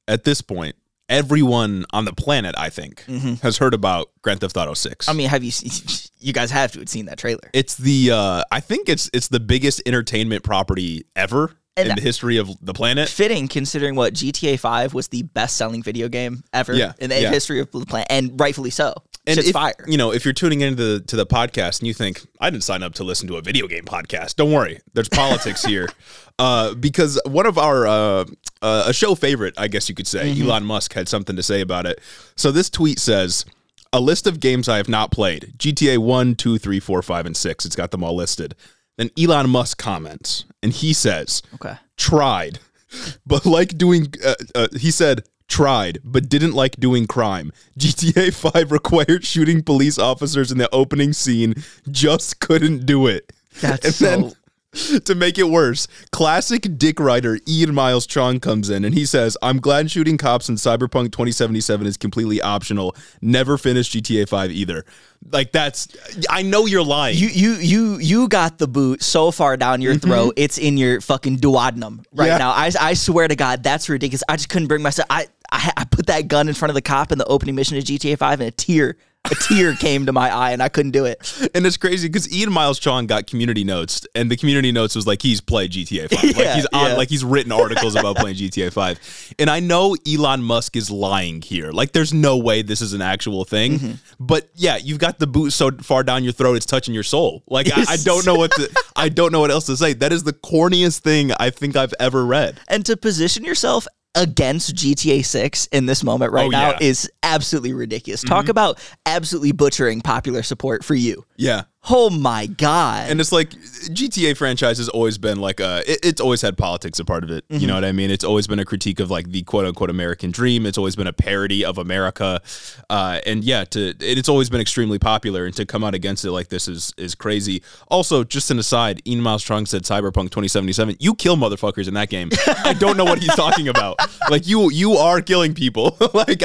at this point, everyone on the planet, I think, has heard about Grand Theft Auto 6. I mean, you guys have to have seen that trailer. It's the I think it's the biggest entertainment property ever in the history of the planet. Fitting, considering what GTA 5 was the best-selling video game ever in the history of the planet, and rightfully so. And Shit's fire. If you're tuning into the podcast and you think, I didn't sign up to listen to a video game podcast, don't worry. There's politics here. Because one of our, a show favorite, I guess you could say, Elon Musk had something to say about it. So this tweet says, a list of games I have not played. GTA 1, 2, 3, 4, 5, and 6. It's got them all listed. Then Elon Musk comments, and he says, tried, but like doing, he said, tried, but didn't like doing crime. GTA 5 required shooting police officers in the opening scene, just couldn't do it. Then, to make it worse, classic dick writer Ian Miles Chong comes in and he says, I'm glad shooting cops in Cyberpunk 2077 is completely optional. Never finished GTA 5 either. Like, I know you're lying. You got the boot so far down your throat, it's in your fucking duodenum right now. I swear to God, that's ridiculous. I just couldn't bring myself. I put that gun in front of the cop in the opening mission of GTA 5 and a tear came to my eye and I couldn't do it. And it's crazy because Ian Miles Chong got community notes, and the community notes was like he's played GTA 5. Like he's written articles about playing GTA 5. And I know Elon Musk is lying here. Like there's no way this is an actual thing. But yeah, you've got the boot so far down your throat it's touching your soul. Like I don't know what else to say. That is the corniest thing I think I've ever read. And to position yourself against GTA 6 in this moment now is absolutely ridiculous. Talk about absolutely butchering popular support for you. Yeah. Oh my God. And it's like GTA franchise has always been like it's always had politics a part of it. You know what I mean? It's always been a critique of like the quote unquote American dream. It's always been a parody of America. And yeah, it's always been extremely popular, and to come out against it like this is crazy. Also, just an aside, Ian Miles Strong said Cyberpunk 2077. You kill motherfuckers in that game. I don't know what he's talking about. Like you are killing people. Like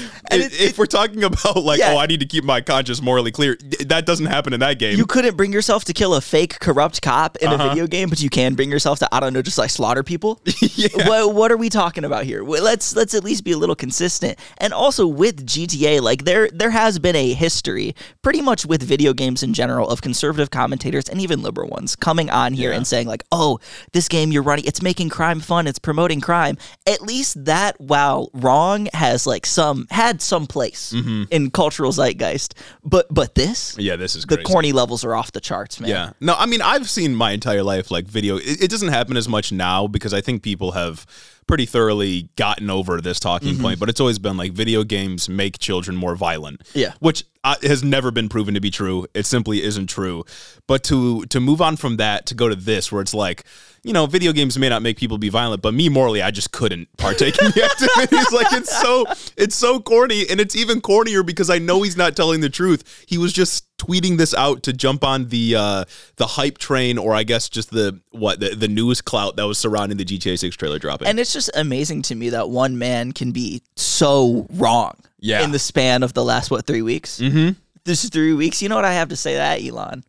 if we're talking about like, I need to keep my conscience morally clear, that doesn't happen in that game. You couldn't bring yourself to kill a fake corrupt cop in a video game, but you can bring yourself to, I don't know, just like slaughter people. What are we talking about here? Let's at least be a little consistent. And also with GTA, like there has been a history pretty much with video games in general of conservative commentators and even liberal ones coming on here and saying like, oh, this game you're running, it's making crime fun, it's promoting crime. At least that, while wrong, has like had some place in cultural zeitgeist. But this? Yeah, this is the crazy. corny levels are off the charts, man. Yeah. No, I mean, I've seen my entire life like video. It doesn't happen as much now because I think people have pretty thoroughly gotten over this talking point, but it's always been like video games make children more violent. Yeah. Which has never been proven to be true. It simply isn't true. But to move on from that to go to this, where it's like, you know, video games may not make people be violent, but me morally, I just couldn't partake in the activities. Like it's so corny, and it's even cornier because I know he's not telling the truth. He was just tweeting this out to jump on the hype train, or I guess just the news clout that was surrounding the GTA 6 trailer dropping. And it's just amazing to me that one man can be so wrong in the span of the last 3 weeks. This is 3 weeks. You know what I have to say to that, Elon?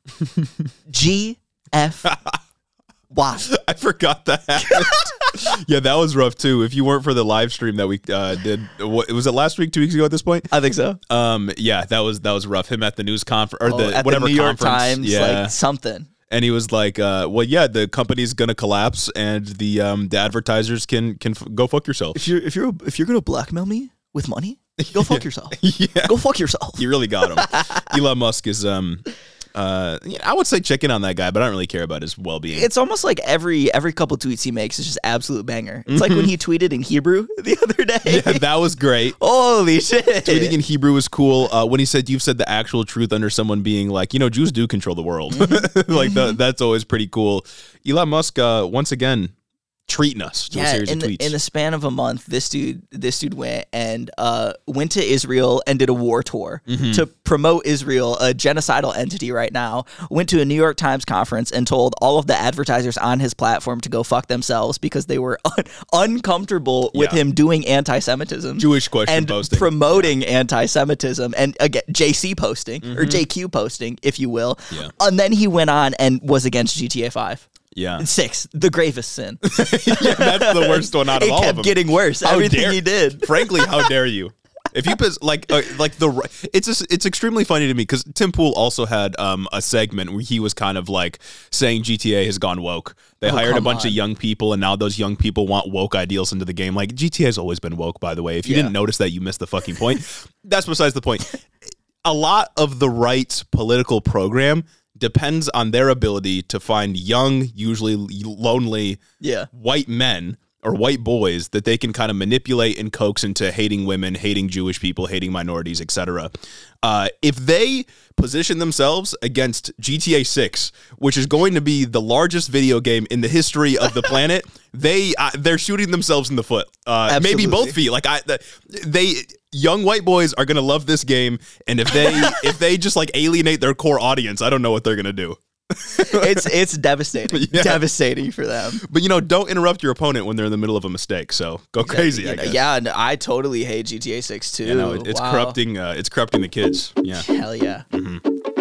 GF. Why? I forgot that. Yeah, that was rough too. If you weren't for the live stream that we did, was it last week, 2 weeks ago at this point? I think so. Yeah, that was rough. Him at the news conference, or at whatever the New York conference. Times, like something. And he was like, well, yeah, the company's gonna collapse, and the advertisers can go fuck yourself. If you're gonna blackmail me with money, go fuck yourself. Go fuck yourself. You really got him. Elon Musk is I would say check in on that guy, but I don't really care about his well-being. It's almost like every couple tweets he makes is just absolute banger. It's like when he tweeted in Hebrew the other day. Yeah, that was great. Holy shit. Tweeting in Hebrew was cool. When he said, you've said the actual truth under someone being like, you know, Jews do control the world. Like that's always pretty cool. Elon Musk, once again, treating us to a series of tweets. In the span of a month, this dude went to Israel and did a war tour to promote Israel, a genocidal entity right now. Went to a New York Times conference and told all of the advertisers on his platform to go fuck themselves because they were uncomfortable with him doing anti-Semitism, Jewish question and posting, promoting anti-Semitism, and again JC posting or JQ posting, if you will. And then he went on and was against GTA 5. Yeah. 6, the gravest sin. Yeah, that's the worst one out of It all of kept them. getting worse. Everything he did. Frankly, how dare you? If you it's extremely funny to me because Tim Pool also had a segment where he was kind of like saying GTA has gone woke. They hired a bunch of young people, and now those young people want woke ideals into the game. Like, GTA has always been woke, by the way. If you didn't notice that, you missed the fucking point. That's besides the point. A lot of the right's political program depends on their ability to find young, usually lonely white men or white boys that they can kind of manipulate and coax into hating women, hating Jewish people, hating minorities, etc. If they position themselves against GTA 6, which is going to be the largest video game in the history of the planet, they're shooting themselves in the foot. Maybe both feet. Like young white boys are gonna love this game, and if they just like alienate their core audience, I don't know what they're gonna do. It's devastating. Devastating for them. But don't interrupt your opponent when they're in the middle of a mistake. So go crazy. I guess. Yeah, and I totally hate GTA 6 too. It's corrupting. It's corrupting the kids. Yeah. Hell yeah. Mm-hmm.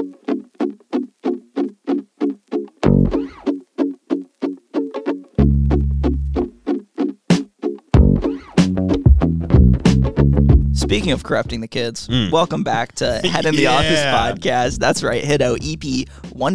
Speaking of corrupting the kids, welcome back to Head in the Office podcast. That's right, Hiddo EP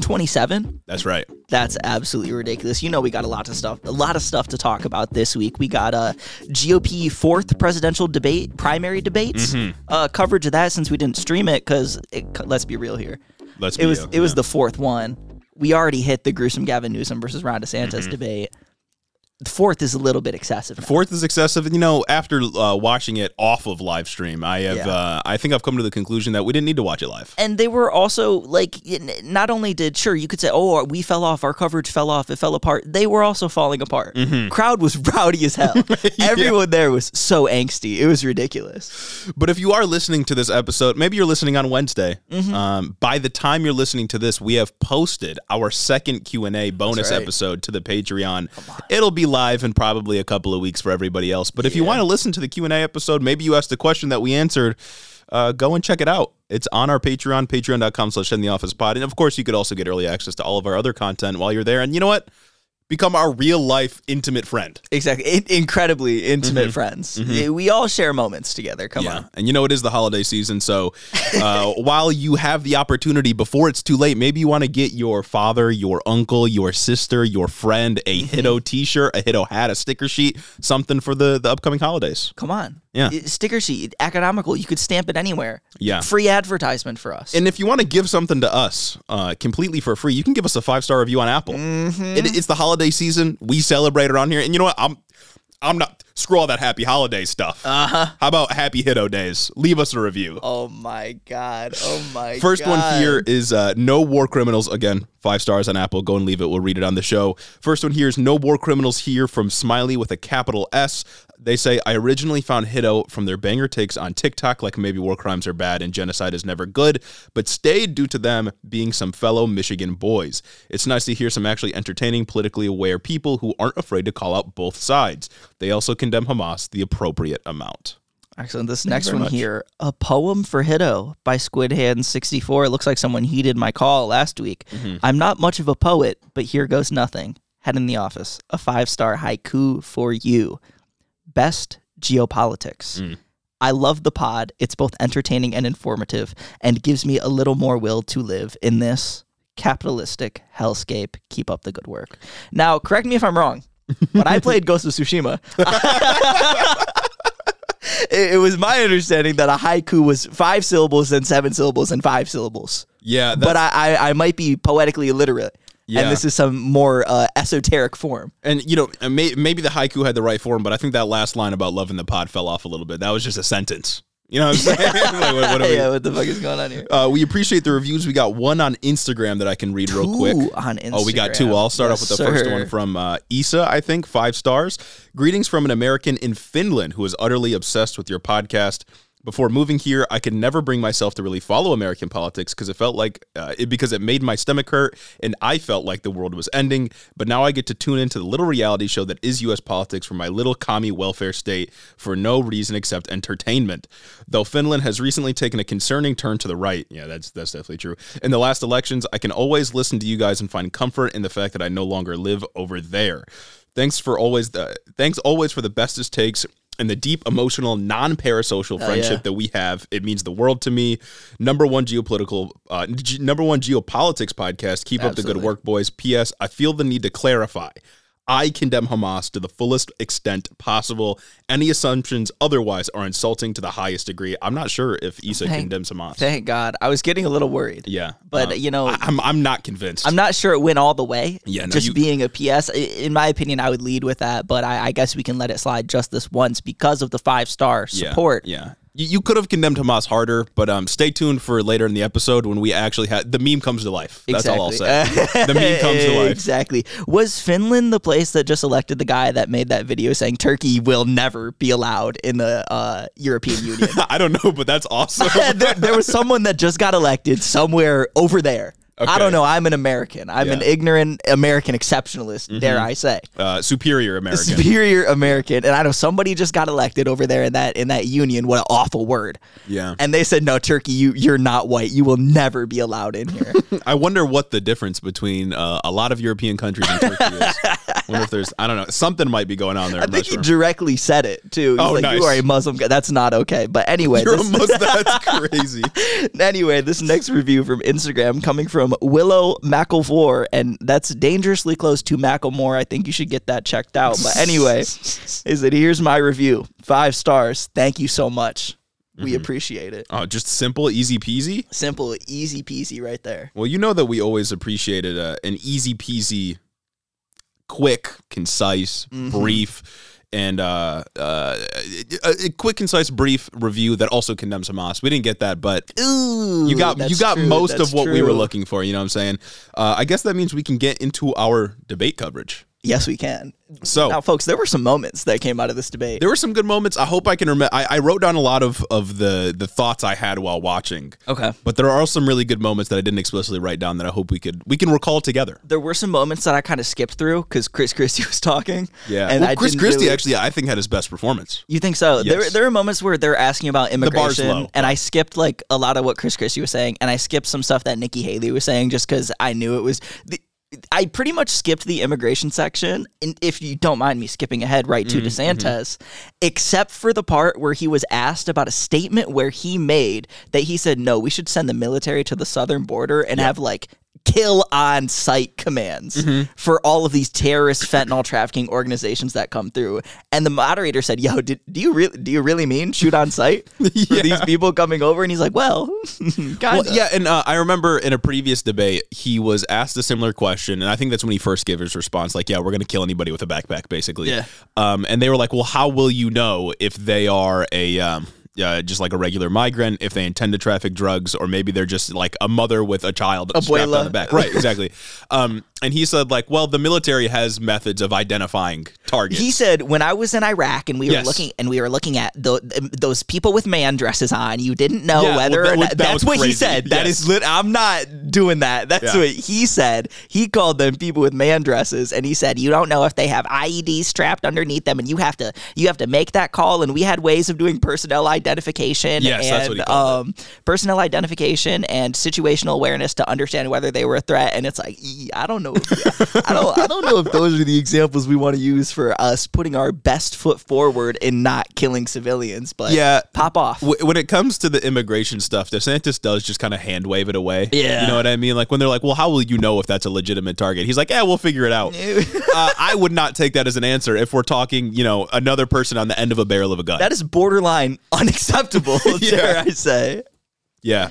127. That's right. That's absolutely ridiculous. We got a lot of stuff to talk about this week. We got a GOP 4th presidential primary debates, coverage of that since we didn't stream it because let's be real here. It was the 4th one. We already hit the gruesome Gavin Newsom versus Ron DeSantis debate. The 4th is a little bit excessive. 4th is excessive. After watching it off of live stream, I think I've come to the conclusion that we didn't need to watch it live. And they were also like, not only you could say, oh, we fell off, our coverage fell off, it fell apart. They were also falling apart. Crowd was rowdy as hell. Everyone there was so angsty. It was ridiculous. But if you are listening to this episode, maybe you're listening on Wednesday. By the time you're listening to this, we have posted our second Q&A bonus episode to the Patreon. It'll be live in probably a couple of weeks for everybody else. But if you want to listen to the Q&A episode, maybe you asked a question that we answered, go and check it out. It's on our Patreon, patreon.com/headintheofficepod. And of course, you could also get early access to all of our other content while you're there. And you know what? Become our real life intimate friend. Exactly. Incredibly intimate friends. We all share moments together. Come on. And it is the holiday season. So while you have the opportunity before it's too late, maybe you want to get your father, your uncle, your sister, your friend a Hiddo t-shirt, a Hiddo hat, a sticker sheet, something for the upcoming holidays. Come on. Yeah. Sticker sheet, economical. You could stamp it anywhere. Yeah. Free advertisement for us. And if you want to give something to us completely for free, you can give us a 5-star review on Apple. It's the holiday season. We celebrate around here. And you know what? I'm not, screw all that happy holiday stuff. How about happy Hiddo days? Leave us a review. Oh my God. First one here is No War Criminals. Again, 5 stars on Apple. Go and leave it. We'll read it on the show. First one here is No War Criminals here from Smiley with a capital S. They say, I originally found Hiddo from their banger takes on TikTok, like maybe war crimes are bad and genocide is never good, but stayed due to them being some fellow Michigan boys. It's nice to hear some actually entertaining, politically aware people who aren't afraid to call out both sides. They also condemn Hamas the appropriate amount. Excellent. This next one here, a poem for Hiddo by SquidHand64. It looks like someone heeded my call last week. I'm not much of a poet, but here goes nothing. Head in the Office, a 5-star haiku for you. Best geopolitics. I love the pod. It's both entertaining and informative and gives me a little more will to live in this capitalistic hellscape. Keep up the good work. Now, correct me if I'm wrong, but I played Ghost of Tsushima. It was my understanding that a haiku was 5 syllables and 7 syllables and 5 syllables. Yeah. But I might be poetically illiterate. Yeah. And this is some more esoteric form. And, maybe the haiku had the right form, but I think that last line about loving the pod fell off a little bit. That was just a sentence. You know what I'm saying? What the fuck is going on here? We appreciate the reviews. We got one on Instagram that I can read real quick. On Instagram. Oh, we got 2. I'll start off with the first one from Isa, I think, 5 stars. Greetings from an American in Finland who is utterly obsessed with your podcast. Before moving here, I could never bring myself to really follow American politics because it felt like because it made my stomach hurt and I felt like the world was ending. But now I get to tune into the little reality show that is U.S. politics from my little commie welfare state for no reason except entertainment. Though Finland has recently taken a concerning turn to the right. Yeah, that's definitely true. In the last elections, I can always listen to you guys and find comfort in the fact that I no longer live over there. Thanks always for the bestest takes and the deep, emotional, non-parasocial friendship that we have. It means the world to me. Number one geopolitics podcast. Keep up the good work, boys. P.S. I feel the need to clarify. I condemn Hamas to the fullest extent possible. Any assumptions otherwise are insulting to the highest degree. I'm not sure if Issa condemns Hamas. Thank God. I was getting a little worried. Yeah. But, I'm not convinced. I'm not sure it went all the way. Yeah. No, being a PS, in my opinion, I would lead with that. But I guess we can let it slide just this once because of the 5-star support. Yeah. You could have condemned Hamas harder, but stay tuned for later in the episode when we actually had the meme comes to life. That's all I'll say. The meme comes to life. Exactly. Was Finland the place that just elected the guy that made that video saying Turkey will never be allowed in the European Union? I don't know, but that's awesome. there was someone that just got elected somewhere over there. Okay. I don't know. I'm an American. I'm an ignorant American exceptionalist, dare I say. Superior American. Superior American. And I know somebody just got elected over there in that union. What an awful word. Yeah. And they said, no, Turkey, you're not white. You will never be allowed in here. I wonder what the difference between a lot of European countries and Turkey is. I wonder if there's, I don't know, something might be going on there. I think he directly said it, too. He's nice. You are a Muslim guy. That's not okay. But anyway. You're a Muslim. That's crazy. Anyway, this next review from Instagram coming from Willow McElvore, and that's dangerously close to Macklemore. I think you should get that checked out. But anyway, is that here's my review. 5 stars. Thank you so much. We appreciate it. Oh, just simple, easy peasy? Simple, easy peasy right there. Well, you know that we always appreciated an easy peasy, quick, concise, brief, and a quick, concise, brief review that also condemns Hamas. We didn't get that, but you got most of what we were looking for. You know what I'm saying? I guess that means we can get into our debate coverage. Yes, we can. So now, folks, there were some moments that came out of this debate. There were some good moments. I hope I can remember. I wrote down a lot of the thoughts I had while watching. Okay. But there are some really good moments that I didn't explicitly write down that I hope we can recall together. There were some moments that I kind of skipped through because Chris Christie was talking. Yeah. And Chris Christie actually, I think, had his best performance. You think so? Yes. There were moments where they're asking about immigration. The bar's low. And I skipped like a lot of what Chris Christie was saying, and I skipped some stuff that Nikki Haley was saying just because I knew it was I pretty much skipped the immigration section, and if you don't mind me skipping ahead right to DeSantis, except for the part where he was asked about a statement where he made that he said, no, we should send the military to the southern border and have like kill on sight commands for all of these terrorist fentanyl trafficking organizations that come through. And the moderator said, yo, do you really mean shoot on sight for these people coming over? And he's like, well, kinda. Yeah. And I remember in a previous debate, he was asked a similar question. And I think that's when he first gave his response. Like, yeah, we're going to kill anybody with a backpack, basically. Yeah. And they were like, well, how will you know if they are just like a regular migrant, if they intend to traffic drugs, or maybe they're just like a mother with a child strapped on the back. Right, exactly. And he said, like, well, the military has methods of identifying targets. He said, when I was in Iraq and we were looking at those people with man dresses on, you didn't know whether or not. That's what he said. That is I'm not doing that. That's what he said. He called them people with man dresses, and he said, you don't know if they have IEDs strapped underneath them, and you have to make that call. And we had ways of doing personnel identification that's what he called it. Personnel identification and situational awareness to understand whether they were a threat. And it's like, I don't know. I don't know if those are the examples we want to use for us putting our best foot forward in not killing civilians. But pop off. When it comes to the immigration stuff, DeSantis does just kind of hand wave it away. Yeah. You know what I mean? Like when they're like, well, how will you know if that's a legitimate target? He's like, yeah, we'll figure it out. I would not take that as an answer if we're talking, another person on the end of a barrel of a gun. That is borderline unacceptable, dare I say. Yeah.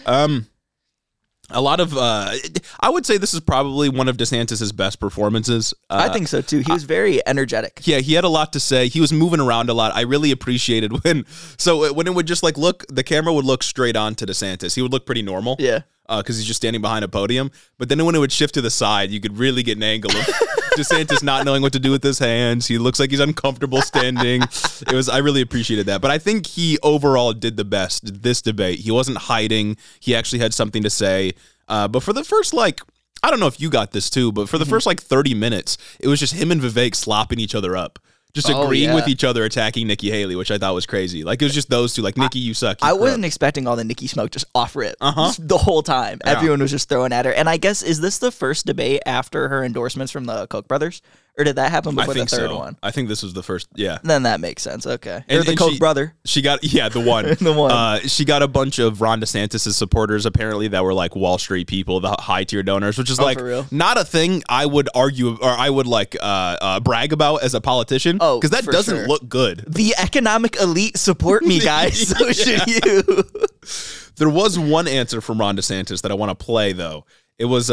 A lot of, I would say this is probably one of DeSantis' best performances. I think so too. He was very energetic. Yeah, he had a lot to say. He was moving around a lot. I really appreciated when it would just like the camera would look straight on to DeSantis. He would look pretty normal. Yeah. because he's just standing behind a podium. But then when it would shift to the side, you could really get an angle of DeSantis not knowing what to do with his hands. He looks like he's uncomfortable standing. I really appreciated that. But I think he overall did the best this debate. He wasn't hiding. He actually had something to say. But for the first, I don't know if you got this too, but for the first 30 minutes, it was just him and Vivek slopping each other up. Just agreeing with each other, attacking Nikki Haley, which I thought was crazy. It was just those two. Nikki, you suck. I wasn't expecting all the Nikki smoke just off rip the whole time. Yeah. Everyone was just throwing at her. And I guess, is this the first debate after her endorsements from the Koch brothers? Or did that happen before the third one? I think this was the first, yeah. Then that makes sense, okay. Or the Koch brother. She got, the one. The one. She got a bunch of Ron DeSantis' supporters, apparently, that were Wall Street people, the high-tier donors, which is for real? Not a thing I would argue, or I would brag about as a politician, because that doesn't look good. The economic elite support me, guys, so should you. There was one answer from Ron DeSantis that I want to play, though. It was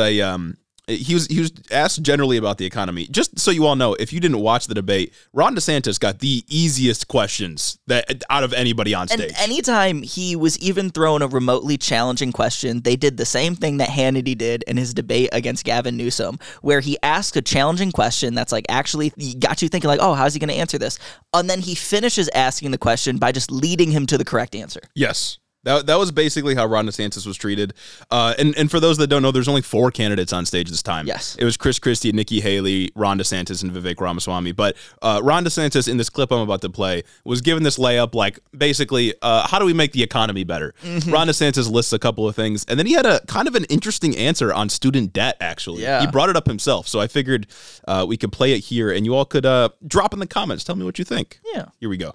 he was asked generally about the economy. Just so you all know, if you didn't watch the debate, Ron DeSantis got the easiest questions that out of anybody on stage. And anytime he was even thrown a remotely challenging question, they did the same thing that Hannity did in his debate against Gavin Newsom, where he asked a challenging question that's actually got you thinking oh, how's he going to answer this? And then he finishes asking the question by just leading him to the correct answer. Yes. That was basically how Ron DeSantis was treated. And for those that don't know, there's only 4 candidates on stage this time. Yes. It was Chris Christie, Nikki Haley, Ron DeSantis, and Vivek Ramaswamy. But Ron DeSantis, in this clip I'm about to play, was given this layup basically, how do we make the economy better? Mm-hmm. Ron DeSantis lists a couple of things, and then he had a kind of an interesting answer on student debt, actually. Yeah. He brought it up himself, so I figured we could play it here, and you all could drop in the comments. Tell me what you think. Yeah. Here we go.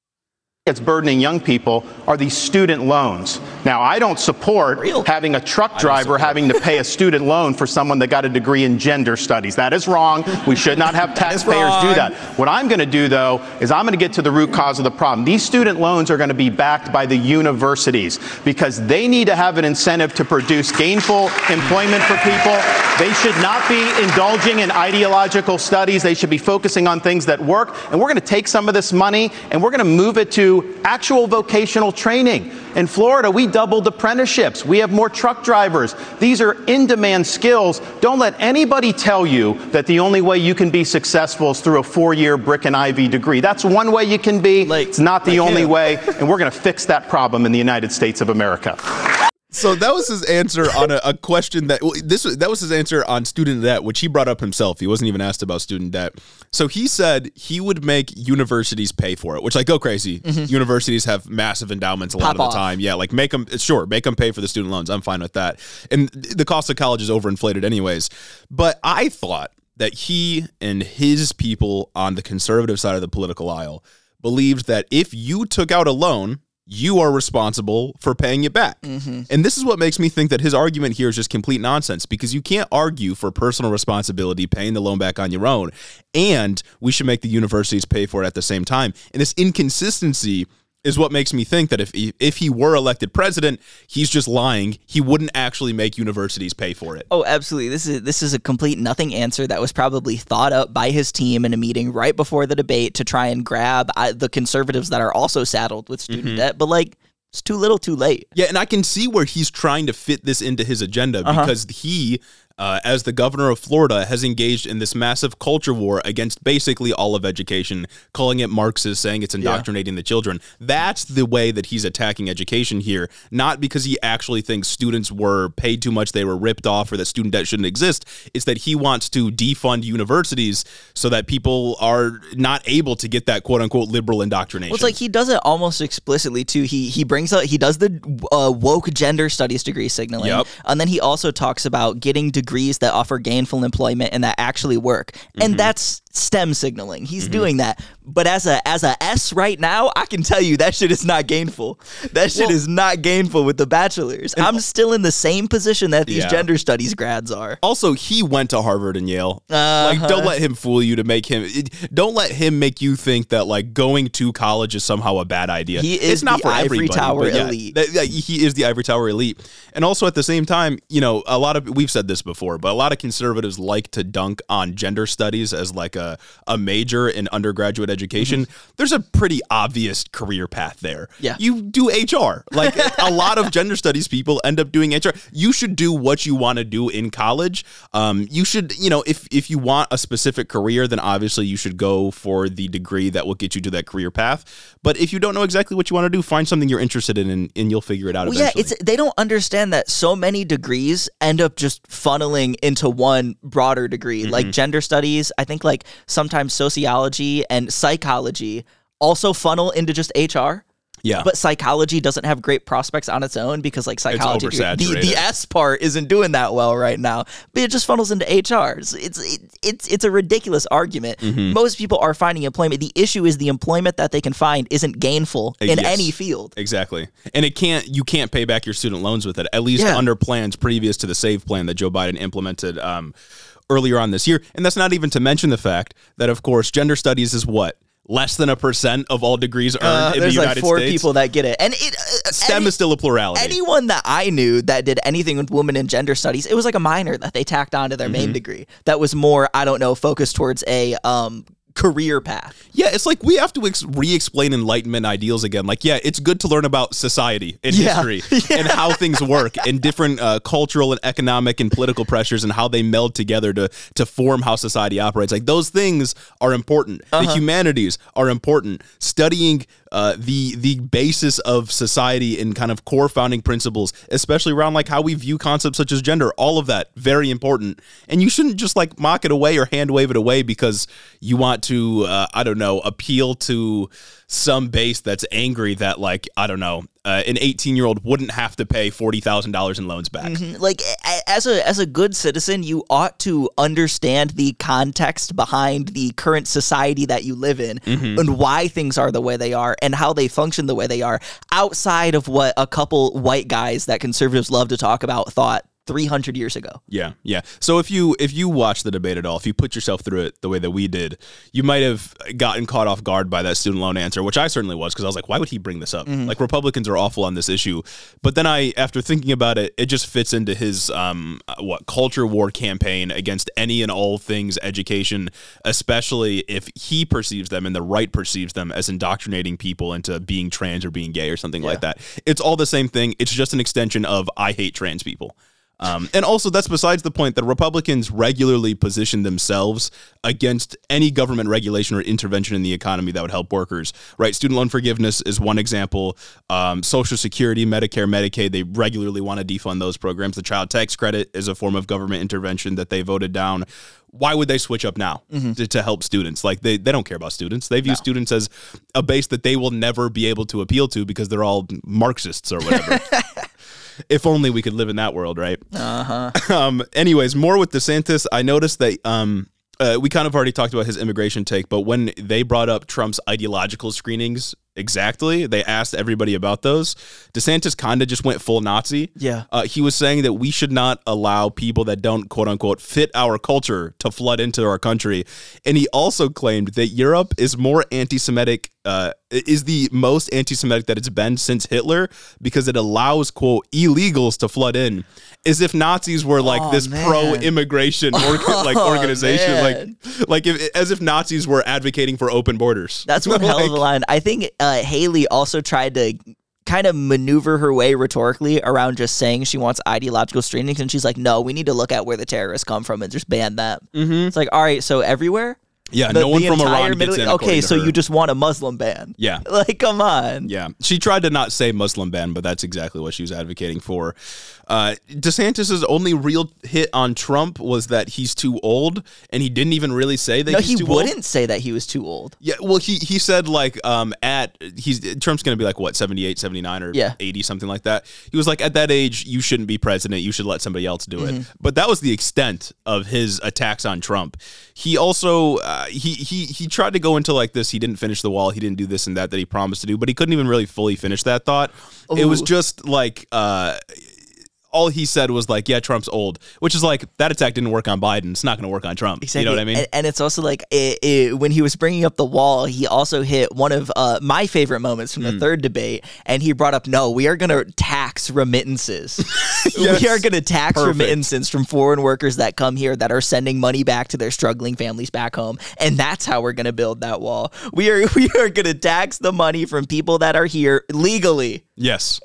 It's burdening young people are these student loans. Now, I don't support having a truck driver having to pay a student loan for someone that got a degree in gender studies. That is wrong. We should not have taxpayers do that. What I'm going to do, though, is I'm going to get to the root cause of the problem. These student loans are going to be backed by the universities because they need to have an incentive to produce gainful employment for people. They should not be indulging in ideological studies. They should be focusing on things that work. And we're going to take some of this money and we're going to move it to actual vocational training. In Florida, we doubled apprenticeships. We have more truck drivers. These are in-demand skills. Don't let anybody tell you that the only way you can be successful is through a 4-year brick and ivy degree. That's one way you can be. It's not the only way, and we're going to fix that problem in the United States of America. So that was his answer on a question that was his answer on student debt, which he brought up himself. He wasn't even asked about student debt. So he said he would make universities pay for it, which go crazy. Mm-hmm. Universities have massive endowments a lot of the time. Yeah, make them pay for the student loans. I'm fine with that. And the cost of college is overinflated anyways. But I thought that he and his people on the conservative side of the political aisle believed that if you took out a loan, you are responsible for paying it back. Mm-hmm. And this is what makes me think that his argument here is just complete nonsense, because you can't argue for personal responsibility, paying the loan back on your own, and we should make the universities pay for it at the same time. And this inconsistency is what makes me think that if he were elected president, he's just lying. He wouldn't actually make universities pay for it. Oh, absolutely. This is a complete nothing answer that was probably thought up by his team in a meeting right before the debate to try and grab the conservatives that are also saddled with student debt. But it's too little, too late. Yeah, and I can see where he's trying to fit this into his agenda because he, as the governor of Florida, has engaged in this massive culture war against basically all of education, calling it Marxist, saying it's indoctrinating the children. That's the way that he's attacking education here, not because he actually thinks students were paid too much, they were ripped off, or that student debt shouldn't exist. It's that he wants to defund universities so that people are not able to get that quote-unquote liberal indoctrination. Well, it's he does it almost explicitly, too. He brings up, he does the woke gender studies degree signaling, and then he also talks about getting degrees that offer gainful employment and that actually work. And that's STEM signaling. He's doing that. But as a S right now, I can tell you that shit is not gainful. That shit is not gainful with the bachelor's. I'm still in the same position that these gender studies grads are. Also, he went to Harvard and Yale. Don't let him fool you don't let him make you think that going to college is somehow a bad idea. He is not the ivory tower elite. He is the ivory tower elite. And also at the same time, we've said this before. before, but a lot of conservatives like to dunk on gender studies as like a major in undergraduate education. There's a pretty obvious career path there. Yeah. You do HR. Like a lot of gender studies people end up doing HR. You should do what you want to do in college. You should, if you want a specific career, then obviously you should go for the degree that will get you to that career path. But if you don't know exactly what you want to do, find something you're interested in and you'll figure it out eventually. Yeah, they don't understand that so many degrees end up just funneling into one broader degree. Like gender studies, I think like sometimes sociology and psychology also funnel into just HR. Yeah. But psychology doesn't have great prospects on its own because like psychology, the S part isn't doing that well right now, but it just funnels into HR. It's a ridiculous argument. Most people are finding employment. The issue is the employment that they can find isn't gainful in any field. Exactly. And you can't pay back your student loans with it, at least under plans previous to the SAVE plan that Joe Biden implemented earlier on this year. And that's not even to mention the fact that, of course, gender studies is what? Less than 1% of all degrees earned in the United States. There's like 4 people that get it. And STEM is still a plurality. Anyone that I knew that did anything with women and gender studies, it was like a minor that they tacked onto their main degree. That was more, focused towards a career path. Yeah, it's like we have to re-explain Enlightenment ideals again. Like, yeah, it's good to learn about society and history and how things work and different cultural and economic and political pressures and how they meld together to form how society operates. Like, those things are important. The humanities are important. Studying the basis of society and kind of core founding principles, especially around like how we view concepts such as gender, all of that, very important. And you shouldn't just like mock it away or hand wave it away because you want to, appeal to some base that's angry that like, an 18-year-old wouldn't have to pay $40,000 in loans back. Like as a good citizen, you ought to understand the context behind the current society that you live in and why things are the way they are and how they function the way they are outside of what a couple white guys that conservatives love to talk about thought 300 years ago. Yeah. So if you watch the debate at all, if you put yourself through it the way that we did, you might have gotten caught off guard by that student loan answer, which I certainly was, because I was like, why would he bring this up? Like, Republicans are awful on this issue. But then after thinking about it, it just fits into his culture war campaign against any and all things education, especially if he perceives them and the right perceives them as indoctrinating people into being trans or being gay or something like that. It's all the same thing. It's just an extension of I hate trans people. And also, that's besides the point that Republicans regularly position themselves against any government regulation or intervention in the economy that would help workers, right? Student loan forgiveness is one example. Social Security, Medicare, Medicaid, they regularly want to defund those programs. The child tax credit is a form of government intervention that they voted down. Why would they switch up now to help students? Like, they don't care about students. They view students as a base that they will never be able to appeal to because they're all Marxists or whatever. If only we could live in that world, right? Anyways, more with DeSantis. I noticed that we kind of already talked about his immigration take, but when they brought up Trump's ideological screenings, they asked everybody about those. DeSantis kind of just went full Nazi. Yeah. He was saying that we should not allow people that don't, quote unquote, fit our culture to flood into our country. And he also claimed that Europe is more anti-Semitic, is the most anti-Semitic that it's been since Hitler because it allows, quote, illegals to flood in, as if Nazis were like this pro-immigration organization, as if Nazis were advocating for open borders. That's one hell of a line. I think Haley also tried to kind of maneuver her way rhetorically around just saying she wants ideological screenings, and she's like, no, we need to look at where the terrorists come from and just ban that. It's like, all right, so everywhere? Yeah, no one from Iran gets in. Okay, so you just want a Muslim ban? Yeah. Like, come on. Yeah. She tried to not say Muslim ban, but that's exactly what she was advocating for. DeSantis' only real hit on Trump was that he's too old, and he didn't even really say that he's too old. No, he wouldn't say that he was too old. Yeah, well, he said, like, Trump's going to be, like, what, 78, 79, or 80, something like that. He was like, at that age, you shouldn't be president. You should let somebody else do it. But that was the extent of his attacks on Trump. He also... He tried to go into like this. He didn't finish the wall. He didn't do this and that he promised to do, but he couldn't even really fully finish that thought. It was just like all he said was like, yeah, Trump's old, which is like, that attack didn't work on Biden. It's not going to work on Trump. Exactly. You know what I mean? And it's also like when he was bringing up the wall, he also hit one of my favorite moments from the third debate. And he brought up, no, we are going to tax tax remittances. Yes. We are going to tax Perfect. remittances from foreign workers that come here that are sending money back to their struggling families back home. And that's how we're going to build that wall. We are going to tax the money from people that are here legally Yes.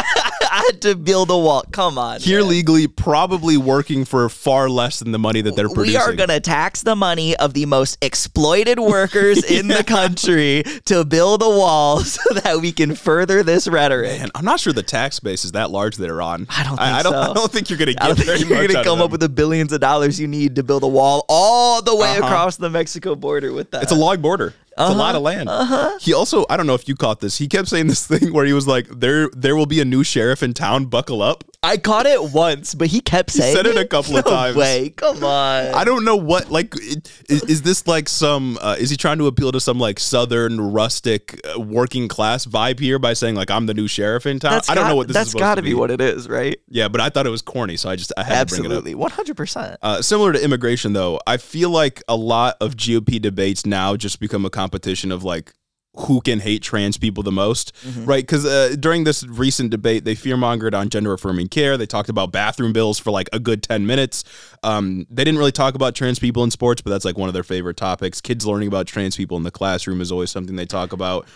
to build a wall. Come on. Here man. legally, probably working for far less than the money that they're producing. We are going to tax the money of the most exploited workers in the country to build a wall so that we can further this rhetoric. And I'm not sure the tax base is that large that they're on. I don't think so. I don't think you're going to I don't get think very you're much going to out come of up them. with the billions of dollars you need to build a wall all the way across the Mexico border with that. It's a log border. It's a lot of land. He also, I don't know if you caught this, he kept saying this thing where he was like, there will be a new sheriff in town, buckle up. I caught it once, but he kept saying said it a couple of times. No way, come on. I don't know what, like, is this like some, is he trying to appeal to some like southern rustic working class vibe here by saying like, I'm the new sheriff in town? I don't know what this is supposed to be. That's got to be what it is, right? Yeah, but I thought it was corny, so I had to bring it up. Absolutely, 100%. Similar to immigration, though, I feel like a lot of GOP debates now just become a competition of like who can hate trans people the most, right? Because during this recent debate, they fearmongered on gender-affirming care. They talked about bathroom bills for like a good 10 minutes. They didn't really talk about trans people in sports, but that's like one of their favorite topics. Kids learning about trans people in the classroom is always something they talk about.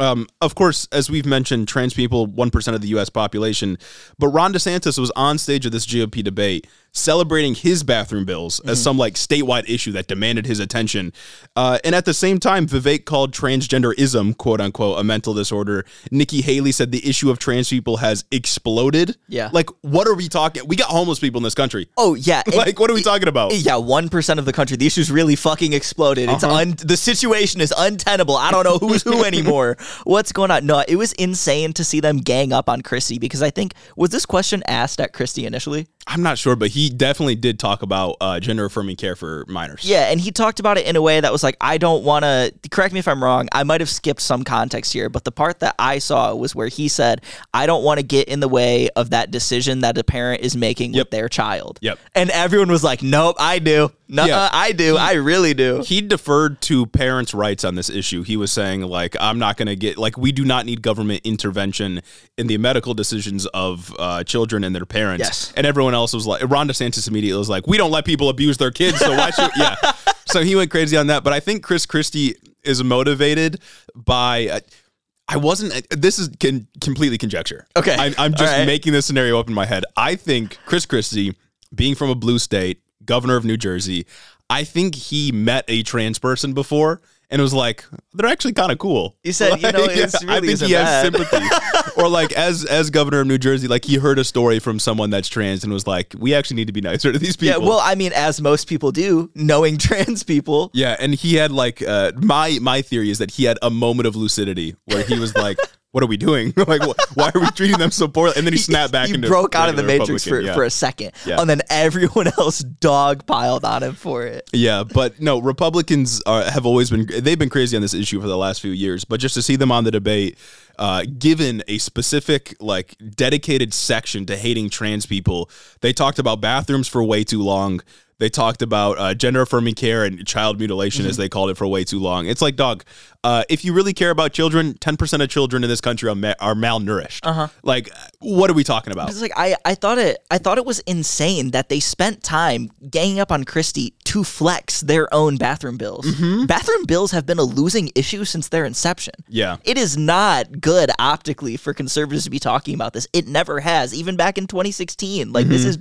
Of course, as we've mentioned, trans people, 1% of the U.S. population, but Ron DeSantis was on stage at this GOP debate celebrating his bathroom bills as some like statewide issue that demanded his attention. And at the same time, Vivek called transgenderism, quote unquote, a mental disorder. Nikki Haley said the issue of trans people has exploded. Yeah. Like, what are we talking? We got homeless people in this country. Oh, yeah. Like, what are we talking about? Yeah, 1% of the country. The issue's really fucking exploded. It's the situation is untenable. I don't know who's who anymore. What's going on? No, it was insane to see them gang up on Christie because I think, was this question asked at Christie initially? I'm not sure, but he definitely did talk about gender-affirming care for minors. Yeah, and he talked about it in a way that was like, I don't want to, correct me if I'm wrong, I might have skipped some context here, but the part that I saw was where he said, I don't want to get in the way of that decision that a parent is making with their child. Yep. And everyone was like, nope, I do. I do. I really do. He deferred to parents' rights on this issue. He was saying, like, I'm not going to get, like, we do not need government intervention in the medical decisions of children and their parents. Yes. And everyone else was like, Ron DeSantis immediately was like, we don't let people abuse their kids, so why should, yeah. So he went crazy on that. But I think Chris Christie is motivated by, this is completely conjecture. Okay. I'm just making this scenario up in my head. I think Chris Christie, being from a blue state, governor of New Jersey, I think he met a trans person before and was like, they're actually kind of cool. He said, like, it's really I think he has sympathy. Or like as governor of New Jersey, like he heard a story from someone that's trans and was like, we actually need to be nicer to these people. Yeah, well, I mean, as most people do, knowing trans people. Yeah, and he had like, my theory is that he had a moment of lucidity where he was like, what are we doing? Like, why are we treating them so poorly? And then he snapped back into broke out of the matrix for a second. Yeah. And then everyone else dogpiled on him for it. Yeah, but no, Republicans have always they've been crazy on this issue for the last few years. But just to see them on the debate, given a specific, like, dedicated section to hating trans people, they talked about bathrooms for way too long. They talked about gender-affirming care and child mutilation, as they called it, for way too long. It's like, dog, if you really care about children, 10% of children in this country are malnourished. Like, what are we talking about? It's like I thought it was insane that they spent time ganging up on Christie to flex their own bathroom bills. Bathroom bills have been a losing issue since their inception. Yeah. It is not good optically for conservatives to be talking about this. It never has, even back in 2016. Like, this is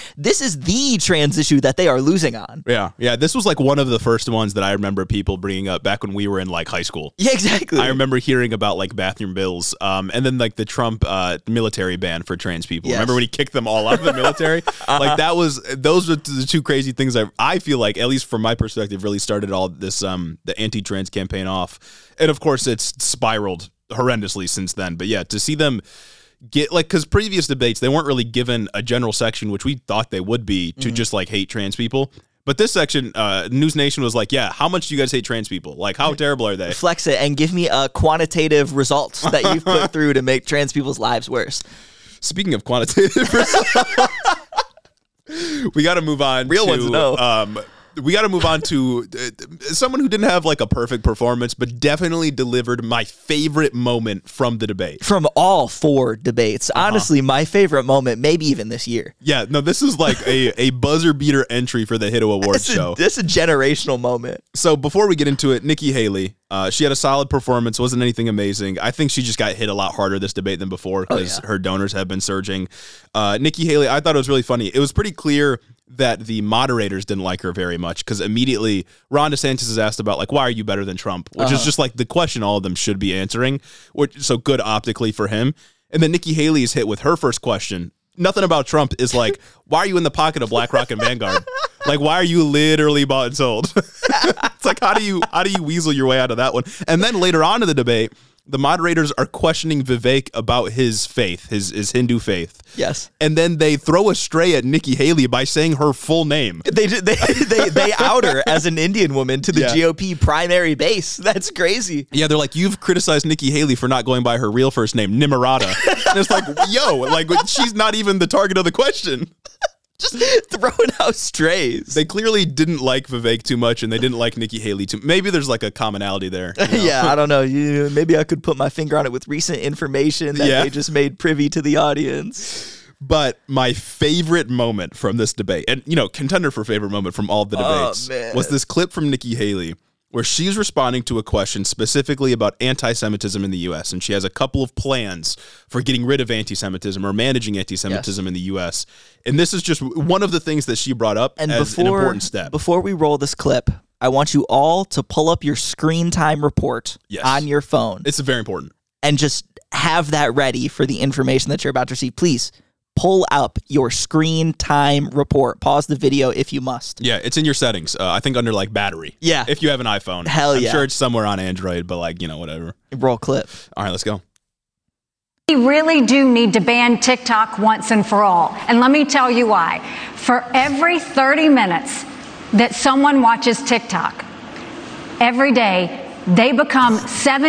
the trans issue that they are losing on. Yeah. This was like one of the first ones that I remember people bringing up back when we were in like high school. Yeah, exactly. I remember hearing about like bathroom bills, and then like the Trump military ban for trans people. Yes. Remember when he kicked them all out of the military? Like those were the two crazy things that I feel like, at least from my perspective, really started all this the anti-trans campaign off. And of course, it's spiraled horrendously since then. But yeah, to see them get, like, because previous debates, they weren't really given a general section, which we thought they would be, to just like hate trans people. But this section, News Nation was like, yeah, how much do you guys hate trans people? Like, how terrible are they? Flex it and give me quantitative results that you've put through to make trans people's lives worse. Speaking of quantitative results, we got to move on. Real ones, no. we got to move on to someone who didn't have like a perfect performance, but definitely delivered my favorite moment from the debate. From all 4 debates. Honestly, my favorite moment, maybe even this year. Yeah, no, this is like a buzzer beater entry for the Hiddo Awards show. This is a generational moment. So before we get into it, Nikki Haley, she had a solid performance, wasn't anything amazing. I think she just got hit a lot harder this debate than before because her donors have been surging. Nikki Haley, I thought it was really funny. It was pretty clear that the moderators didn't like her very much because immediately Ron DeSantis is asked about, like, why are you better than Trump? Which is just like the question all of them should be answering. So good optically for him. And then Nikki Haley is hit with her first question. Nothing about Trump is like, why are you in the pocket of BlackRock and Vanguard? Like, why are you literally bought and sold? It's like, how do you weasel your way out of that one? And then later on in the debate, the moderators are questioning Vivek about his faith, his Hindu faith. Yes. And then they throw a stray at Nikki Haley by saying her full name. They out her as an Indian woman to the GOP primary base. That's crazy. Yeah, they're like, you've criticized Nikki Haley for not going by her real first name, Nimarata. And it's like, yo, like, she's not even the target of the question. Just throwing out strays. They clearly didn't like Vivek too much, and they didn't like Nikki Haley too. Maybe there's like a commonality there. You know? Yeah, I don't know. Maybe I could put my finger on it with recent information that they just made privy to the audience. But my favorite moment from this debate, and contender for favorite moment from all of the debates, was this clip from Nikki Haley where she's responding to a question specifically about anti-Semitism in the U.S., and she has a couple of plans for getting rid of anti-Semitism or managing anti-Semitism in the U.S., and this is just one of the things that she brought up as an important step. Before we roll this clip, I want you all to pull up your screen time report on your phone. It's very important. And just have that ready for the information that you're about to receive. Please pull up your screen time report. Pause the video if you must. Yeah, it's in your settings. I think under like battery. Yeah. If you have an iPhone. Hell yeah. I'm sure it's somewhere on Android, but like, whatever. Roll clip. All right, let's go. We really do need to ban TikTok once and for all. And let me tell you why. For every 30 minutes that someone watches TikTok, every day, they become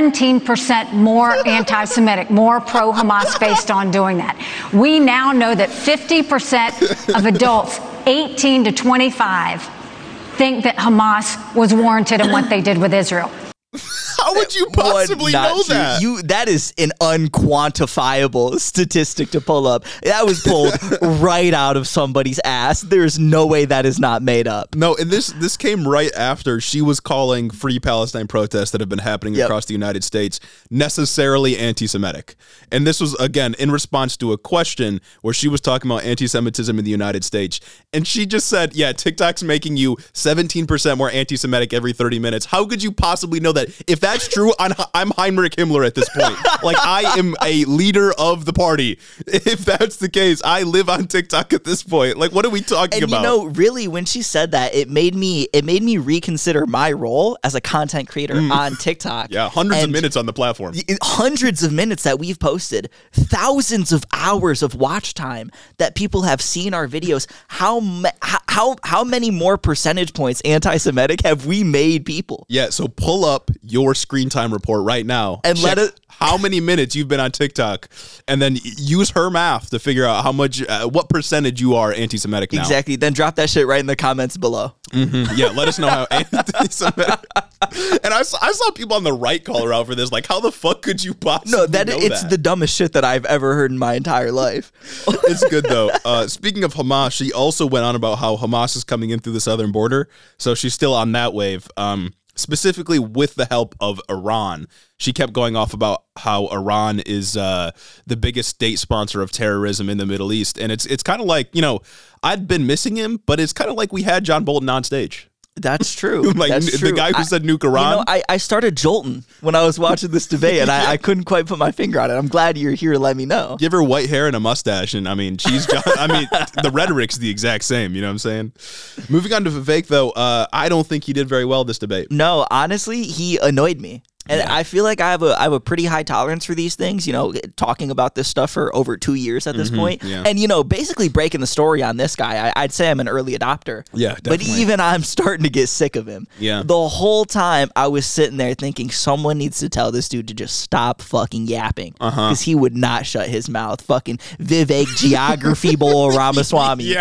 17% more anti-Semitic, more pro-Hamas based on doing that. We now know that 50% of adults 18 to 25 think that Hamas was warranted in what they did with Israel. How would you possibly know that? That is an unquantifiable statistic to pull up. That was pulled right out of somebody's ass. There's no way that is not made up. No, and this came right after she was calling Free Palestine protests that have been happening across the United States necessarily anti-Semitic. And this was, again, in response to a question where she was talking about anti-Semitism in the United States. And she just said, yeah, TikTok's making you 17% more anti-Semitic every 30 minutes. How could you possibly know that? If that's true, I'm Heinrich Himmler at this point. Like, I am a leader of the party. If that's the case, I live on TikTok at this point. Like, what are we talking about? Really, when she said that, it made me reconsider my role as a content creator on TikTok. Yeah, hundreds of minutes on the platform. Hundreds of minutes that we've posted. Thousands of hours of watch time that people have seen our videos. How many more percentage points anti-Semitic have we made people? Yeah, so pull up your screen time report right now and let it how many minutes you've been on TikTok, and then use her math to figure out how much what percentage you are anti-Semitic now. Exactly. Then drop that shit right in the comments below. Yeah, let us know how anti-Semitic. And I saw people on the right call her out for this. Like, how the fuck could you possibly know it's the dumbest shit that I've ever heard in my entire life. It's good though. Speaking of Hamas, she also went on about how Hamas is coming in through the southern border, so she's still on that wave. Specifically with the help of Iran. She kept going off about how Iran is the biggest state sponsor of terrorism in the Middle East. And it's kind of like, I'd been missing him, but it's kind of like we had John Bolton on stage. That's true. That's true. The guy who said nuke Iran. I started jolting when I was watching this debate, and I couldn't quite put my finger on it. I'm glad you're here to let me know. Give her white hair and a mustache, and the rhetoric's the exact same. You know what I'm saying? Moving on to Vivek, though, I don't think he did very well this debate. No, honestly, he annoyed me. And I feel like I have a pretty high tolerance for these things, talking about this stuff for over 2 years at this point. Yeah. And, basically breaking the story on this guy, I'd say I'm an early adopter. Yeah, definitely. But even I'm starting to get sick of him. Yeah. The whole time I was sitting there thinking someone needs to tell this dude to just stop fucking yapping. Because he would not shut his mouth. Fucking Vivek Geography Bowl Ramaswamy. Yeah.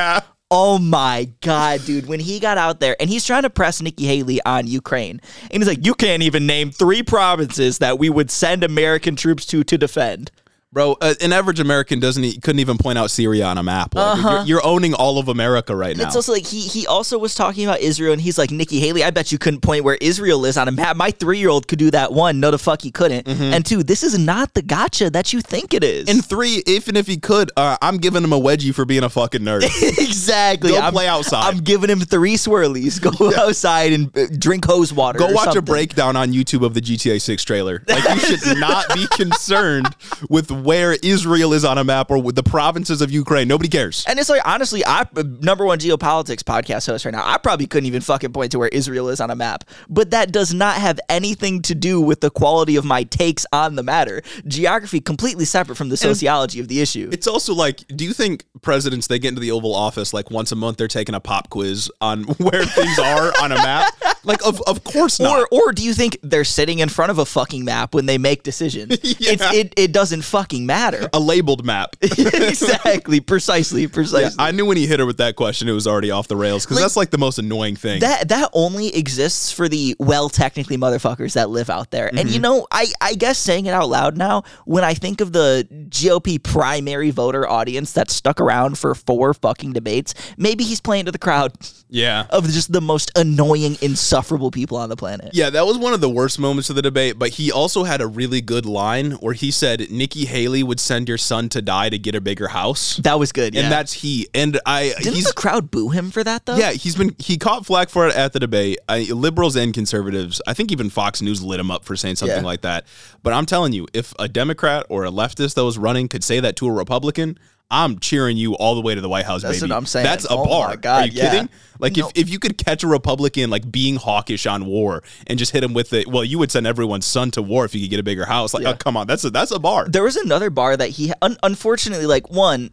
Oh my God, dude. When he got out there and he's trying to press Nikki Haley on Ukraine, and he's like, you can't even name 3 provinces that we would send American troops to defend. Bro, an average American couldn't even point out Syria on a map. Like, you're owning all of America right now. It's also like he also was talking about Israel, and he's like, Nikki Haley, I bet you couldn't point where Israel is on a map. My 3-year-old could do that. 1, no, the fuck he couldn't. And 2, this is not the gotcha that you think it is. And 3, even if he could, I'm giving him a wedgie for being a fucking nerd. Exactly. Go play outside. I'm giving him 3 swirlies. Go outside and drink hose water. Go watch something. a breakdown on YouTube of the GTA 6 trailer. Like, you should not be concerned with where Israel is on a map or with the provinces of Ukraine. Nobody cares. And it's like, honestly, number 1 geopolitics podcast host right now, I probably couldn't even fucking point to where Israel is on a map. But that does not have anything to do with the quality of my takes on the matter. Geography completely separate from the sociology of the issue. It's also like, do you think presidents, they get into the Oval Office like once a month, they're taking a pop quiz on where things are on a map? Like, of course not. Or do you think they're sitting in front of a fucking map when they make decisions? It doesn't fucking matter. A labeled map. Exactly. Precisely. Yeah, I knew when he hit her with that question, it was already off the rails, because that's like the most annoying thing. That only exists for the technically motherfuckers that live out there. And you know, I guess saying it out loud now, when I think of the GOP primary voter audience that stuck around for 4 fucking debates, maybe he's playing to the crowd. Yeah. Of just the most annoying, insufferable people on the planet. Yeah, that was one of the worst moments of the debate, but he also had a really good line where he said, Nikki Haley would send your son to die to get a bigger house. That was good, yeah. And that's he. And Didn't the crowd boo him for that, though? Yeah, he caught flack for it at the debate. Liberals and conservatives, I think even Fox News lit him up for saying something like that. But I'm telling you, if a Democrat or a leftist that was running could say that to a Republican, I'm cheering you all the way to the White House, That's baby. what I'm saying. That's a bar. My God, are you kidding? Like, if you could catch a Republican like being hawkish on war and just hit him with it, well, you would send everyone's son to war if you could get a bigger house. Like, oh, come on, that's a bar. There was another bar that he unfortunately, like,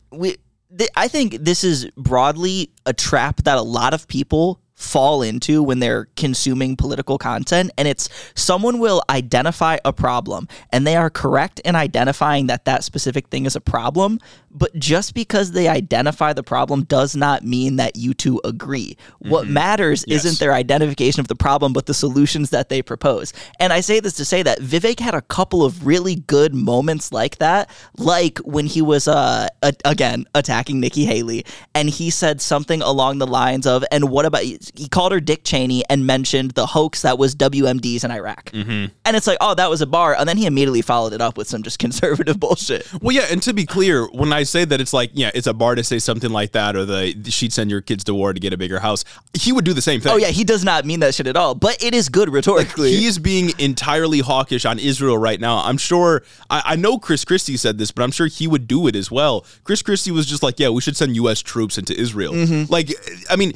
I think this is broadly a trap that a lot of people fall into when they're consuming political content, and it's someone will identify a problem and they are correct in identifying that specific thing is a problem, but just because they identify the problem does not mean that you two agree. What matters isn't their identification of the problem, but the solutions that they propose. And I say this to say that Vivek had a couple of really good moments like that, like when he was again attacking Nikki Haley, and he said something along the lines of, and what about, he called her Dick Cheney and mentioned the hoax that was WMDs in Iraq. And it's like, oh, that was a bar. And then he immediately followed it up with some just conservative bullshit. Well, yeah, and to be clear, when I say that it's like, yeah, it's a bar to say something like that, or she'd send your kids to war to get a bigger house, he would do the same thing. Oh, yeah, he does not mean that shit at all, but it is good rhetorically. Like, he is being entirely hawkish on Israel right now. I'm sure, I know Chris Christie said this, but I'm sure he would do it as well. Chris Christie was just like, yeah, we should send U.S. troops into Israel. Like, I mean,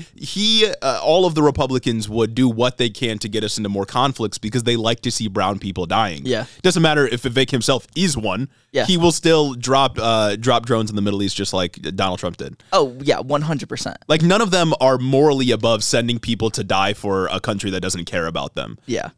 all of the Republicans would do what they can to get us into more conflicts because they like to see brown people dying. Yeah. Doesn't matter if Vivek himself is one. Yeah. He will still drop drones in the Middle East just like Donald Trump did. Oh, yeah, 100%. Like, none of them are morally above sending people to die for a country that doesn't care about them. Yeah.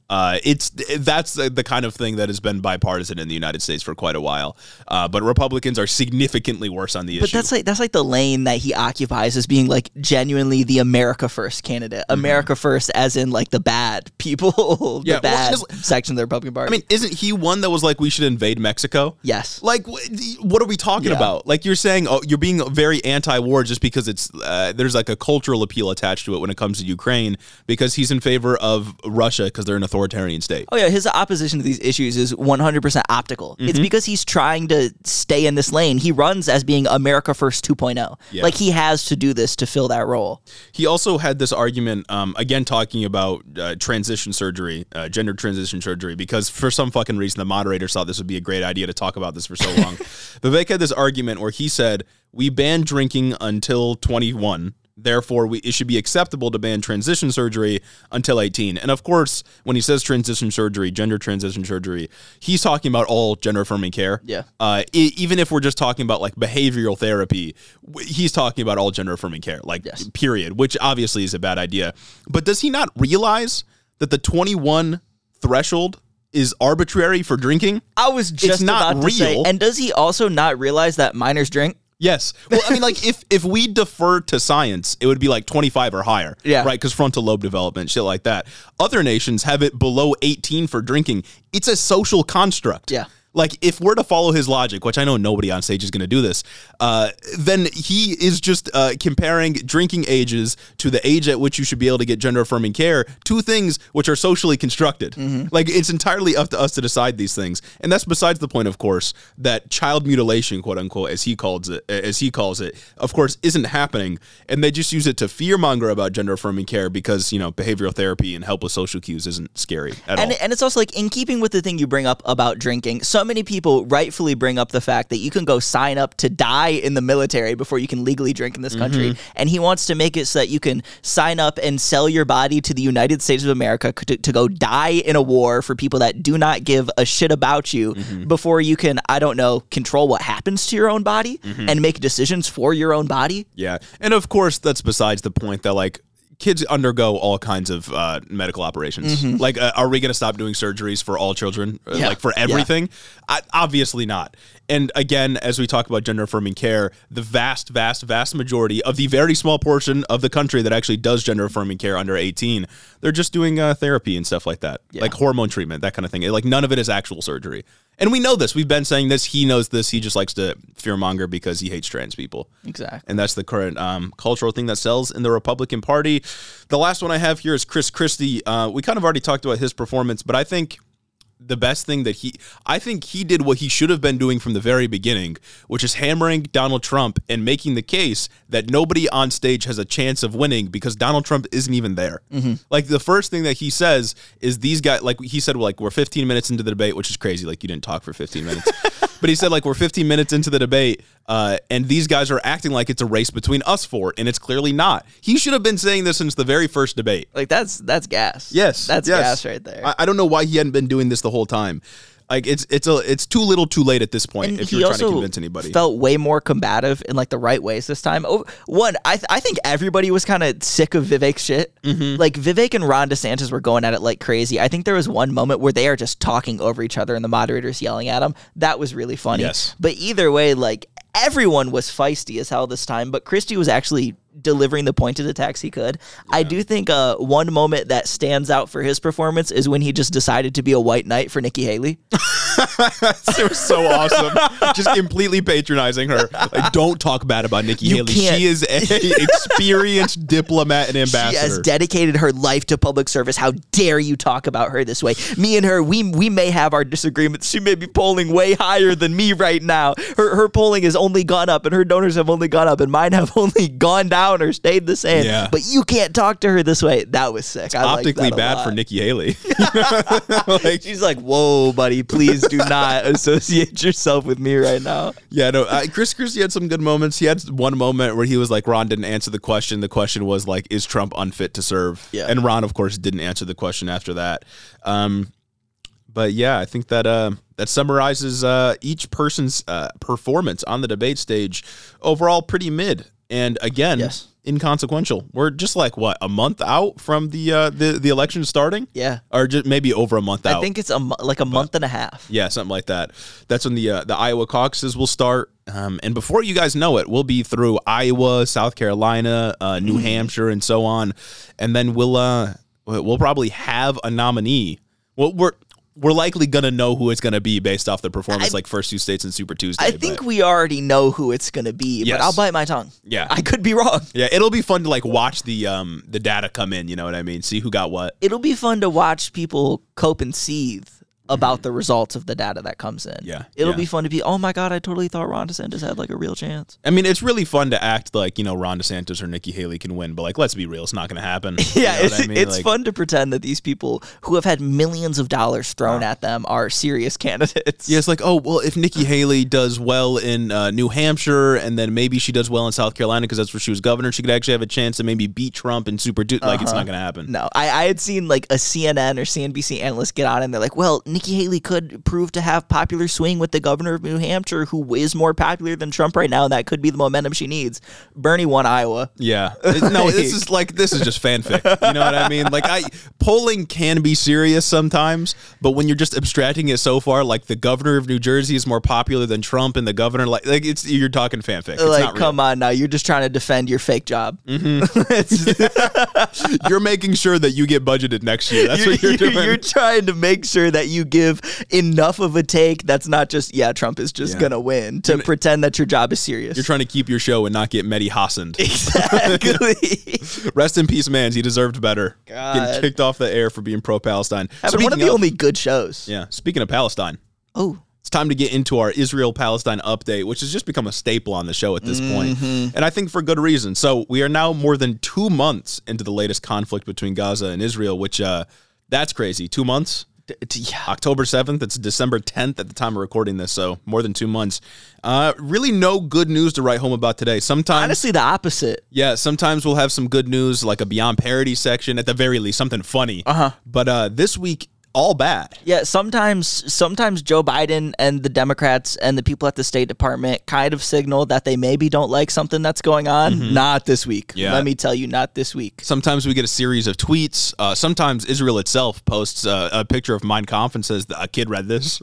That's the kind of thing that has been bipartisan in the United States for quite a while. But Republicans are significantly worse on the issue. But that's like the lane that he occupies as being like genuinely the America First candidate. America First as in like the bad people, the bad section of the Republican Party. I mean, isn't he one that was like, we should invade Mexico? Yes. Like, what are we talking about? Like, you're saying, oh, you're being very anti-war just because it's there's like a cultural appeal attached to it when it comes to Ukraine, because he's in favor of Russia because they're an authoritarian state. Oh, yeah, his opposition to these issues is 100% optical. It's because he's trying to stay in this lane. He runs as being America First 2.0. Yeah. Like, he has to do this to fill that role. He also had this argument, again, talking about transition surgery, gender transition surgery, because for some fucking reason, the moderators thought this would be a great idea to talk about this for so long. Vivek had this argument where he said, we ban drinking until 21. Therefore, it should be acceptable to ban transition surgery until 18. And of course, when he says transition surgery, gender transition surgery, he's talking about all gender-affirming care. Yeah. Even if we're just talking about like behavioral therapy, he's talking about all gender-affirming care, like period, which obviously is a bad idea. But does he not realize that the 21 threshold is arbitrary for drinking? I was just about to say, and does he also not realize that minors drink? Yes. Well, I mean, like, if we defer to science, it would be like 25 or higher. Yeah. Right? Because frontal lobe development, shit like that. Other nations have it below 18 for drinking. It's a social construct. Yeah. Like, if we're to follow his logic, which I know nobody on stage is going to do this, then he is just comparing drinking ages to the age at which you should be able to get gender-affirming care, two things which are socially constructed. Like, it's entirely up to us to decide these things. And that's besides the point, of course, that child mutilation, quote-unquote, as he calls it, of course, isn't happening. And they just use it to fearmonger about gender-affirming care because, behavioral therapy and help with social cues isn't scary at all. And it's also, like, in keeping with the thing you bring up about drinking, so many people rightfully bring up the fact that you can go sign up to die in the military before you can legally drink in this country. And he wants to make it so that you can sign up and sell your body to the United States of America to go die in a war for people that do not give a shit about you before you can, I don't know, control what happens to your own body and make decisions for your own body. Yeah. And of course, that's besides the point that, like, kids undergo all kinds of medical operations. Like, are we going to stop doing surgeries for all children? Like, for everything? Obviously not. And again, as we talk about gender-affirming care, the vast, vast, vast majority of the very small portion of the country that actually does gender-affirming care under 18, they're just doing therapy and stuff like that. Like hormone treatment, that kind of thing. Like, none of it is actual surgery. And we know this. We've been saying this. He knows this. He just likes to fearmonger because he hates trans people. Exactly. And that's the current cultural thing that sells in the Republican Party. The last one I have here is Chris Christie. We kind of already talked about his performance, but I think the best thing that he did what he should have been doing from the very beginning, which is hammering Donald Trump and making the case that nobody on stage has a chance of winning because Donald Trump isn't even there. Like, the first thing that he says is these guys, like he said, like, we're 15 minutes into the debate, which is crazy. Like, you didn't talk for 15 minutes. But he said, like, we're 15 minutes into the debate, and these guys are acting like it's a race between us four, and it's clearly not. He should have been saying this since the very first debate. Like, that's gas. Yes. That's gas right there. I don't know why he hadn't been doing this the whole time. Like, it's too little too late at this point And if he you're trying to also convince anybody. felt way more combative in, like, the right ways this time. I think everybody was kind of sick of Vivek's shit. Like, Vivek and Ron DeSantis were going at it like crazy. I think there was one moment where they are just talking over each other and the moderator's yelling at them. That was really funny. Yes. But either way, like, everyone was feisty as hell this time, but Christie was actually delivering the pointed attacks he could. Yeah. I do think one moment that stands out for his performance is when he just decided to be a white knight for Nikki Haley. It was so awesome. Just completely patronizing her. Like, don't talk bad about Nikki Haley. She is an experienced diplomat and ambassador. She has dedicated her life to public service. How dare you talk about her this way? Me and her, we may have our disagreements. She may be polling way higher than me right now. Her polling has only gone up, and her donors have only gone up, and mine have only gone down or stayed the same. Yeah. But you can't talk to her this way. That was sick. It's optically bad for Nikki Haley. Like, she's like, whoa, buddy, please do not associate yourself with me right now. Yeah, no, Chris Christie had some good moments. He had one moment where he was like, Ron didn't answer the question. The question was like, is Trump unfit to serve? Yeah. And Ron, of course, didn't answer the question after that. But yeah, I think that that summarizes each person's performance on the debate stage. Overall, pretty mid. And again, yes, inconsequential. We're just like, what, a month out from the election starting? Yeah. Or just maybe over a month out. I think it's like a month and a half. Yeah, something like that. That's when the Iowa caucuses will start. And before you guys know it, we'll be through Iowa, South Carolina, New Hampshire, and so on. And then we'll probably have a nominee. Well, we're likely going to know who it's going to be based off the performance, like first two states and Super Tuesday. I think we already know who it's going to be, yes, but I'll bite my tongue. Yeah. I could be wrong. Yeah, it'll be fun to like watch the data come in, you know what I mean? See who got what. It'll be fun to watch people cope and seethe about the results of the data that comes in. Yeah. It'll be fun to be, oh my God, I totally thought Ron DeSantis had like a real chance. I mean, it's really fun to act like, Ron DeSantis or Nikki Haley can win, but like, let's be real, it's not going to happen. Yeah, you know it's fun to pretend that these people who have had millions of dollars thrown at them are serious candidates. Yeah, it's like, oh, well, if Nikki Haley does well in New Hampshire and then maybe she does well in South Carolina because that's where she was governor, she could actually have a chance to maybe beat Trump and Super Like, it's not going to happen. No, I had seen like a CNN or CNBC analyst get on and they're like, well, Nikki Haley could prove to have popular swing with the governor of New Hampshire, who is more popular than Trump right now, and that could be the momentum she needs. Bernie won Iowa. Yeah. No, this is just fanfic. You know what I mean? Like, polling can be serious sometimes, but when you're just abstracting it so far, like the governor of New Jersey is more popular than Trump, and the governor, like you're talking fanfic. It's like, not real. come on now, you're just trying to defend your fake job. You're making sure that you get budgeted next year. That's what you're doing. You're trying to make sure that you give enough of a take that's not just, Trump is just going to win, to pretend that your job is serious. You're trying to keep your show and not get Mehdi Hassaned. Exactly. Rest in peace, man. He deserved better. God. Getting kicked off the air for being pro-Palestine. One of the only good shows. Yeah. Speaking of Palestine. Oh. It's time to get into our Israel-Palestine update, which has just become a staple on the show at this point. And I think for good reason. So we are now more than 2 months into the latest conflict between Gaza and Israel, which that's crazy. 2 months? October 7th. It's December 10th at the time of recording this, so more than 2 months. Really no good news to write home about today. Sometimes, honestly, the opposite. Yeah, sometimes we'll have some good news, like a Beyond Parody section, at the very least, something funny. But this week, all bad. Yeah, sometimes Joe Biden and the Democrats and the people at the State Department kind of signal that they maybe don't like something that's going on. Not this week. Yeah. Let me tell you, not this week. Sometimes we get a series of tweets. Sometimes Israel itself posts a picture of Mein Kampf and says, a kid read this.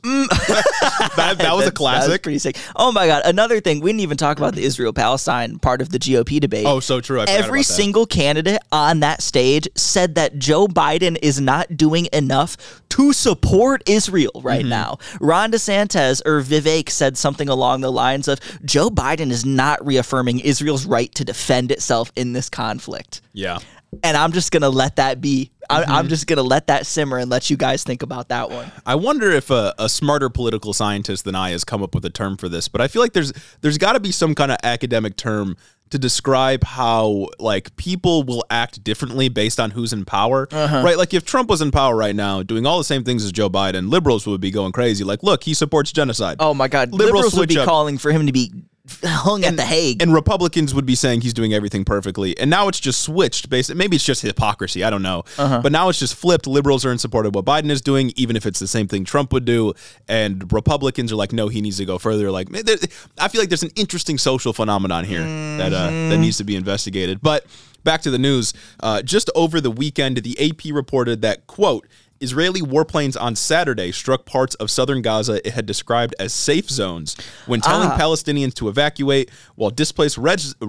that was a classic. That was pretty sick. Oh my God. Another thing, we didn't even talk about the Israel-Palestine part of the GOP debate. Oh, so true. I forgot Every about that. single candidate on that stage said that Joe Biden is not doing enough to support Israel right now. Ron DeSantis or Vivek said something along the lines of, Joe Biden is not reaffirming Israel's right to defend itself in this conflict. Yeah. And I'm just going to let that be. I'm just going to let that simmer and let you guys think about that one. I wonder if a smarter political scientist than I has come up with a term for this, but I feel like there's got to be some kind of academic term to describe how, like, people will act differently based on who's in power, right? Like, if Trump was in power right now, doing all the same things as Joe Biden, liberals would be going crazy. Like, look, he supports genocide. Oh my God, liberals would be calling for him to be hung at the Hague. And Republicans would be saying he's doing everything perfectly. And now it's just switched. Maybe it's just hypocrisy. I don't know. But now it's just flipped. Liberals are in support of what Biden is doing, even if it's the same thing Trump would do. And Republicans are like, no, he needs to go further. Like, I feel like there's an interesting social phenomenon here that needs to be investigated. But back to the news. Just over the weekend, the AP reported that, quote, Israeli warplanes on Saturday struck parts of southern Gaza it had described as safe zones when telling Palestinians to evacuate, while displaced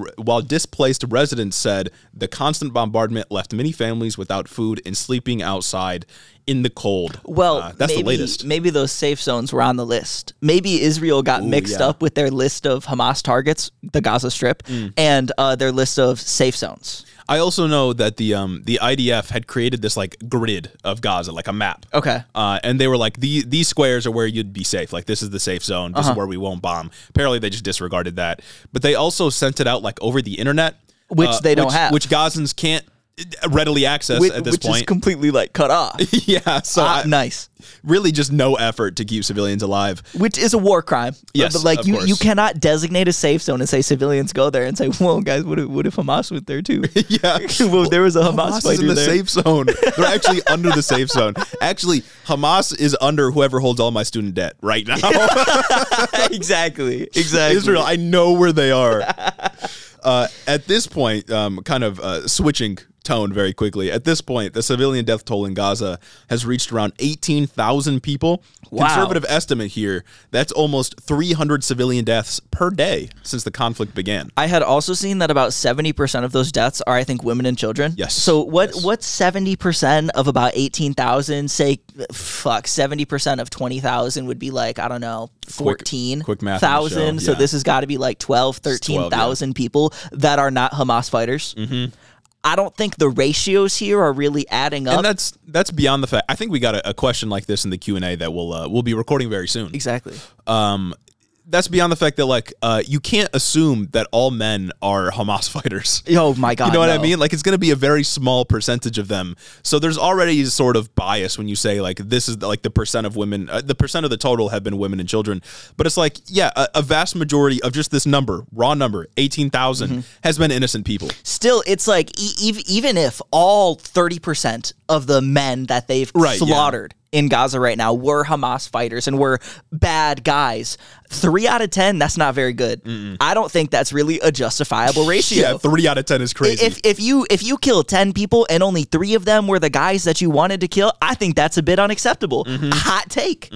residents said the constant bombardment left many families without food and sleeping outside in the cold. Well, that's the latest. Maybe those safe zones were on the list. Maybe Israel got mixed up with their list of Hamas targets, the Gaza Strip, and their list of safe zones. I also know that the IDF had created this like grid of Gaza, like a map. Okay. And they were like, these squares are where you'd be safe. Like, this is the safe zone. This is where we won't bomb. Apparently, they just disregarded that. But they also sent it out like over the internet, which they don't have, which Gazans can't readily access at this point. Which is completely like cut off. Yeah. So nice. Really, just no effort to keep civilians alive, which is a war crime. Yes, but like of you course. cannot designate a safe zone and say civilians go there and say, "Whoa, guys, what if Hamas went there too?" Yeah, well, there was a Hamas fighter is in the there. safe zone. They're actually under the safe zone. Actually, Hamas is under whoever holds all my student debt right now. Exactly. Israel, I know where they are. At this point, kind of switching tone very quickly. At this point, the civilian death toll in Gaza has reached around 18,000 people. Wow. Conservative estimate here, that's almost 300 civilian deaths per day since the conflict began. I had also seen that about 70% of those deaths are, I think, women and children. Yes. So what's 70% of about 18,000? Say, 70% of 20,000 would be like, I don't know, 14,000. Quick math on the show, So yeah. this has got to be like 12, 13,000 people that are not Hamas fighters. Mm-hmm. I don't think the ratios here are really adding up. And that's beyond the fact. I think we got a question like this in the Q&A that we'll be recording very soon. Exactly. That's beyond the fact that, like, you can't assume that all men are Hamas fighters. Oh, my God. You know what I no. mean? Like, it's going to be a very small percentage of them. So there's already sort of bias when you say, like, this is, like, the percent of women, the percent of the total have been women and children. But it's like, yeah, a vast majority of just this number, raw number, 18,000, has been innocent people. Still, it's like, even if all 30% of the men that they've slaughtered in Gaza right now were Hamas fighters and were bad guys. 3 out of 10, that's not very good. I don't think that's really a justifiable ratio. Yeah, 3 out of 10 is crazy. If you kill 10 people and only 3 of them were the guys that you wanted to kill, I think that's a bit unacceptable. Hot take.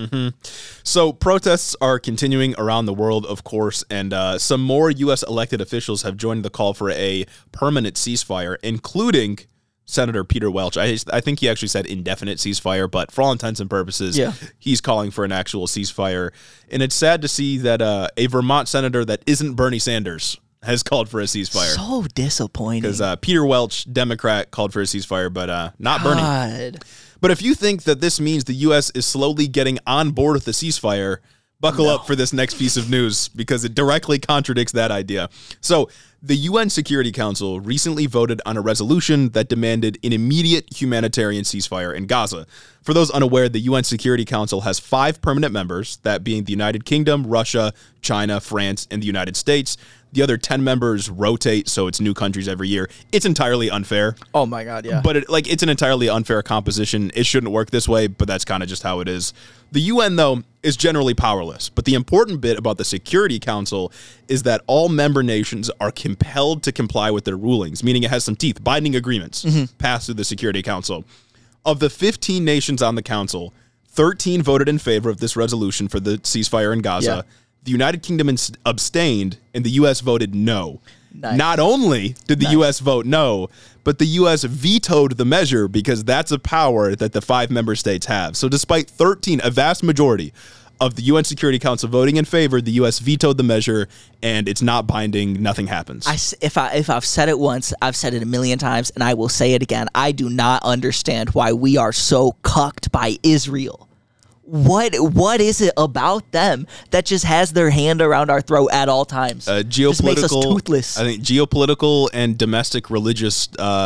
So protests are continuing around the world, of course, and some more U.S. elected officials have joined the call for a permanent ceasefire, including Senator Peter Welch. I think he actually said indefinite ceasefire, but for all intents and purposes, he's calling for an actual ceasefire. And it's sad to see that a Vermont senator that isn't Bernie Sanders has called for a ceasefire. So disappointing. Because Peter Welch, Democrat, called for a ceasefire, but not Bernie. But if you think that this means the U.S. is slowly getting on board with the ceasefire, buckle up for this next piece of news, because it directly contradicts that idea. So the UN Security Council recently voted on a resolution that demanded an immediate humanitarian ceasefire in Gaza. For those unaware, the UN Security Council has 5 permanent members, that being the United Kingdom, Russia, China, France, and the United States. The other 10 members rotate, so it's new countries every year. It's entirely unfair. Oh my God, yeah. But it's an entirely unfair composition. It shouldn't work this way, but that's kind of just how it is. The UN, though, is generally powerless. But the important bit about the Security Council is that all member nations are compelled to comply with their rulings, meaning it has some teeth, binding agreements passed through the Security Council. Of the 15 nations on the council, 13 voted in favor of this resolution for the ceasefire in Gaza. Yeah. The United Kingdom abstained, and the U.S. voted no. Nice. Not only did the U.S. vote no, but the U.S. vetoed the measure because that's a power that the 5 member states have. So despite 13, a vast majority of the UN Security Council voting in favor, the U.S. vetoed the measure, and it's not binding. Nothing happens. If I've said it once, I've said it a million times, and I will say it again. I do not understand why we are so cucked by Israel. What is it about them that just has their hand around our throat at all times? Geopolitical, just makes us toothless. I think geopolitical and domestic religious,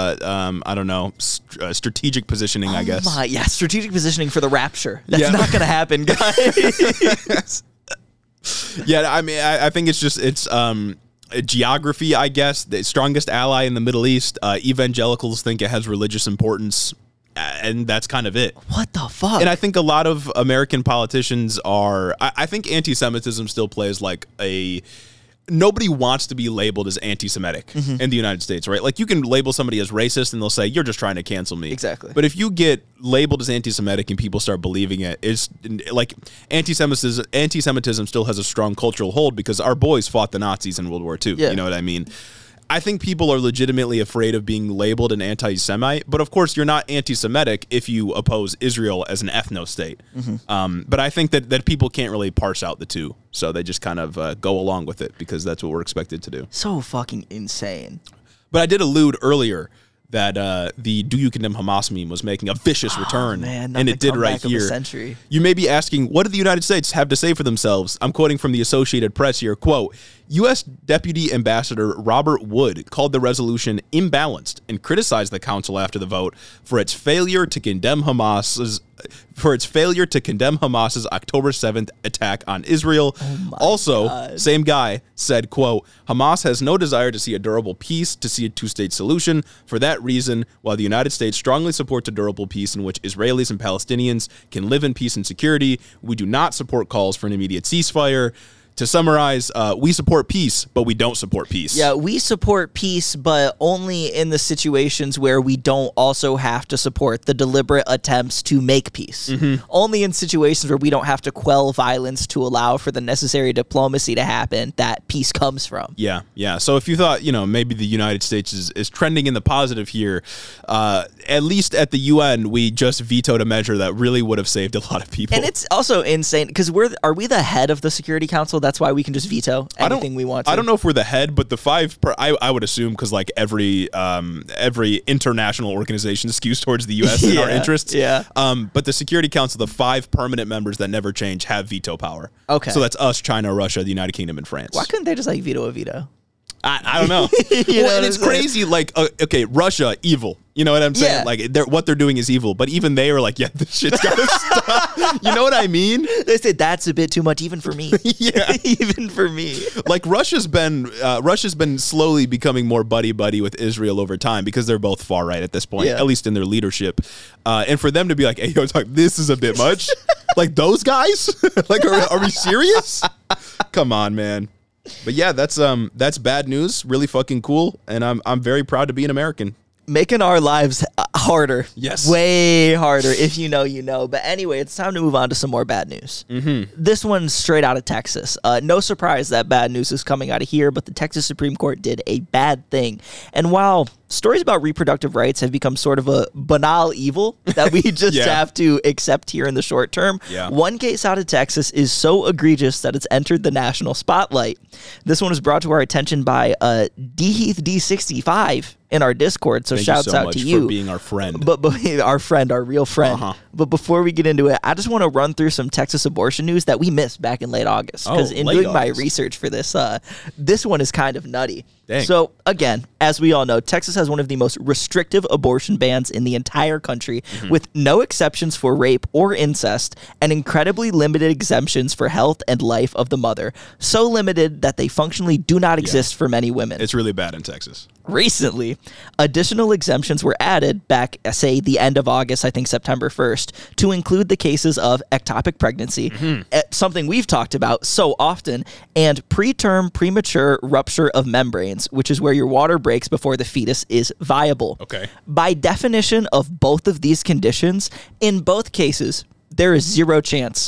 strategic positioning, I guess. Strategic positioning for the rapture. That's not going to happen, guys. Yeah, I mean, I think it's geography, I guess. The strongest ally in the Middle East. Evangelicals think it has religious importance. And that's kind of it. What the fuck? And I think a lot of American politicians are... I think anti-Semitism still plays like a... Nobody wants to be labeled as anti-Semitic in the United States, right? Like, you can label somebody as racist and they'll say, you're just trying to cancel me. Exactly. But if you get labeled as anti-Semitic and people start believing it, it's like anti-Semitism still has a strong cultural hold because our boys fought the Nazis in World War II. Yeah. You know what I mean? I think people are legitimately afraid of being labeled an anti-Semite, but of course you're not anti-Semitic if you oppose Israel as an ethno-state. But I think that people can't really parse out the two, so they just kind of go along with it because that's what we're expected to do. So fucking insane. But I did allude earlier that the "Do You Condemn Hamas" meme was making a vicious return, and it did right here. You may be asking, what do the United States have to say for themselves? I'm quoting from the Associated Press here, quote, U.S. Deputy Ambassador Robert Wood called the resolution imbalanced and criticized the council after the vote for its failure to condemn Hamas's October 7th attack on Israel. God. Same guy said, quote, Hamas has no desire to see a durable peace, to see a two-state solution. For that reason, while the United States strongly supports a durable peace in which Israelis and Palestinians can live in peace and security, we do not support calls for an immediate ceasefire. To summarize, we support peace, but we don't support peace. Yeah, we support peace, but only in the situations where we don't also have to support the deliberate attempts to make peace. Only in situations where we don't have to quell violence to allow for the necessary diplomacy to happen that peace comes from. Yeah. So if you thought, maybe the United States is trending in the positive here, at least at the UN, we just vetoed a measure that really would have saved a lot of people. And it's also insane, because are we the head of the Security Council? That's why we can just veto anything we want to. I don't know if we're the head, but the 5, I would assume, because like every international organization skews towards the U.S. in our interests. Yeah. But the Security Council, the 5 permanent members that never change, have veto power. Okay. So that's us, China, Russia, the United Kingdom, and France. Why couldn't they just veto a veto? I don't know. And it's crazy. Like, okay, Russia, evil. You know what I'm saying? Yeah. Like what they're doing is evil, but even they are like, yeah, this shit's gotta stop. You know what I mean? They said that's a bit too much, even for me. Yeah. Even for me. Like Russia's been slowly becoming more buddy with Israel over time because they're both far right at this point, Yeah. at least in their leadership. And for them to be like, hey, yo, this is a bit much. Like those guys? Like, are we serious? Come on, man. But yeah, that's bad news. Really fucking cool, and I'm very proud to be an American. Making our lives harder. Yes. Way harder. If you know, you know. But anyway, it's time to move on to some more bad news. Mm-hmm. This one's straight out of Texas. No surprise that bad news is coming out of here, but the Texas Supreme Court did a bad thing. And while stories about reproductive rights have become sort of a banal evil that we just have to accept here in the short term, one case out of Texas is so egregious that it's entered the national spotlight. This one was brought to our attention by DHeath D65 in our Discord, so shouts out to you for being our friend. But our real friend. But before we get into it, I just want to run through some Texas abortion news that we missed back in late August. Because in doing my research for this, this one is kind of nutty. Dang. So again, as we all know, Texas has one of the most restrictive abortion bans in the entire country, with no exceptions for rape or incest, and incredibly limited exemptions for health and life of the mother. So limited that they functionally do not exist for many women. It's really bad in Texas. Recently, additional exemptions were added back, say, the end of August, I think September 1st, to include the cases of ectopic pregnancy, something we've talked about so often, and preterm premature rupture of membranes, which is where your water breaks before the fetus is viable. Okay. By definition of both of these conditions, in both cases, there is zero chance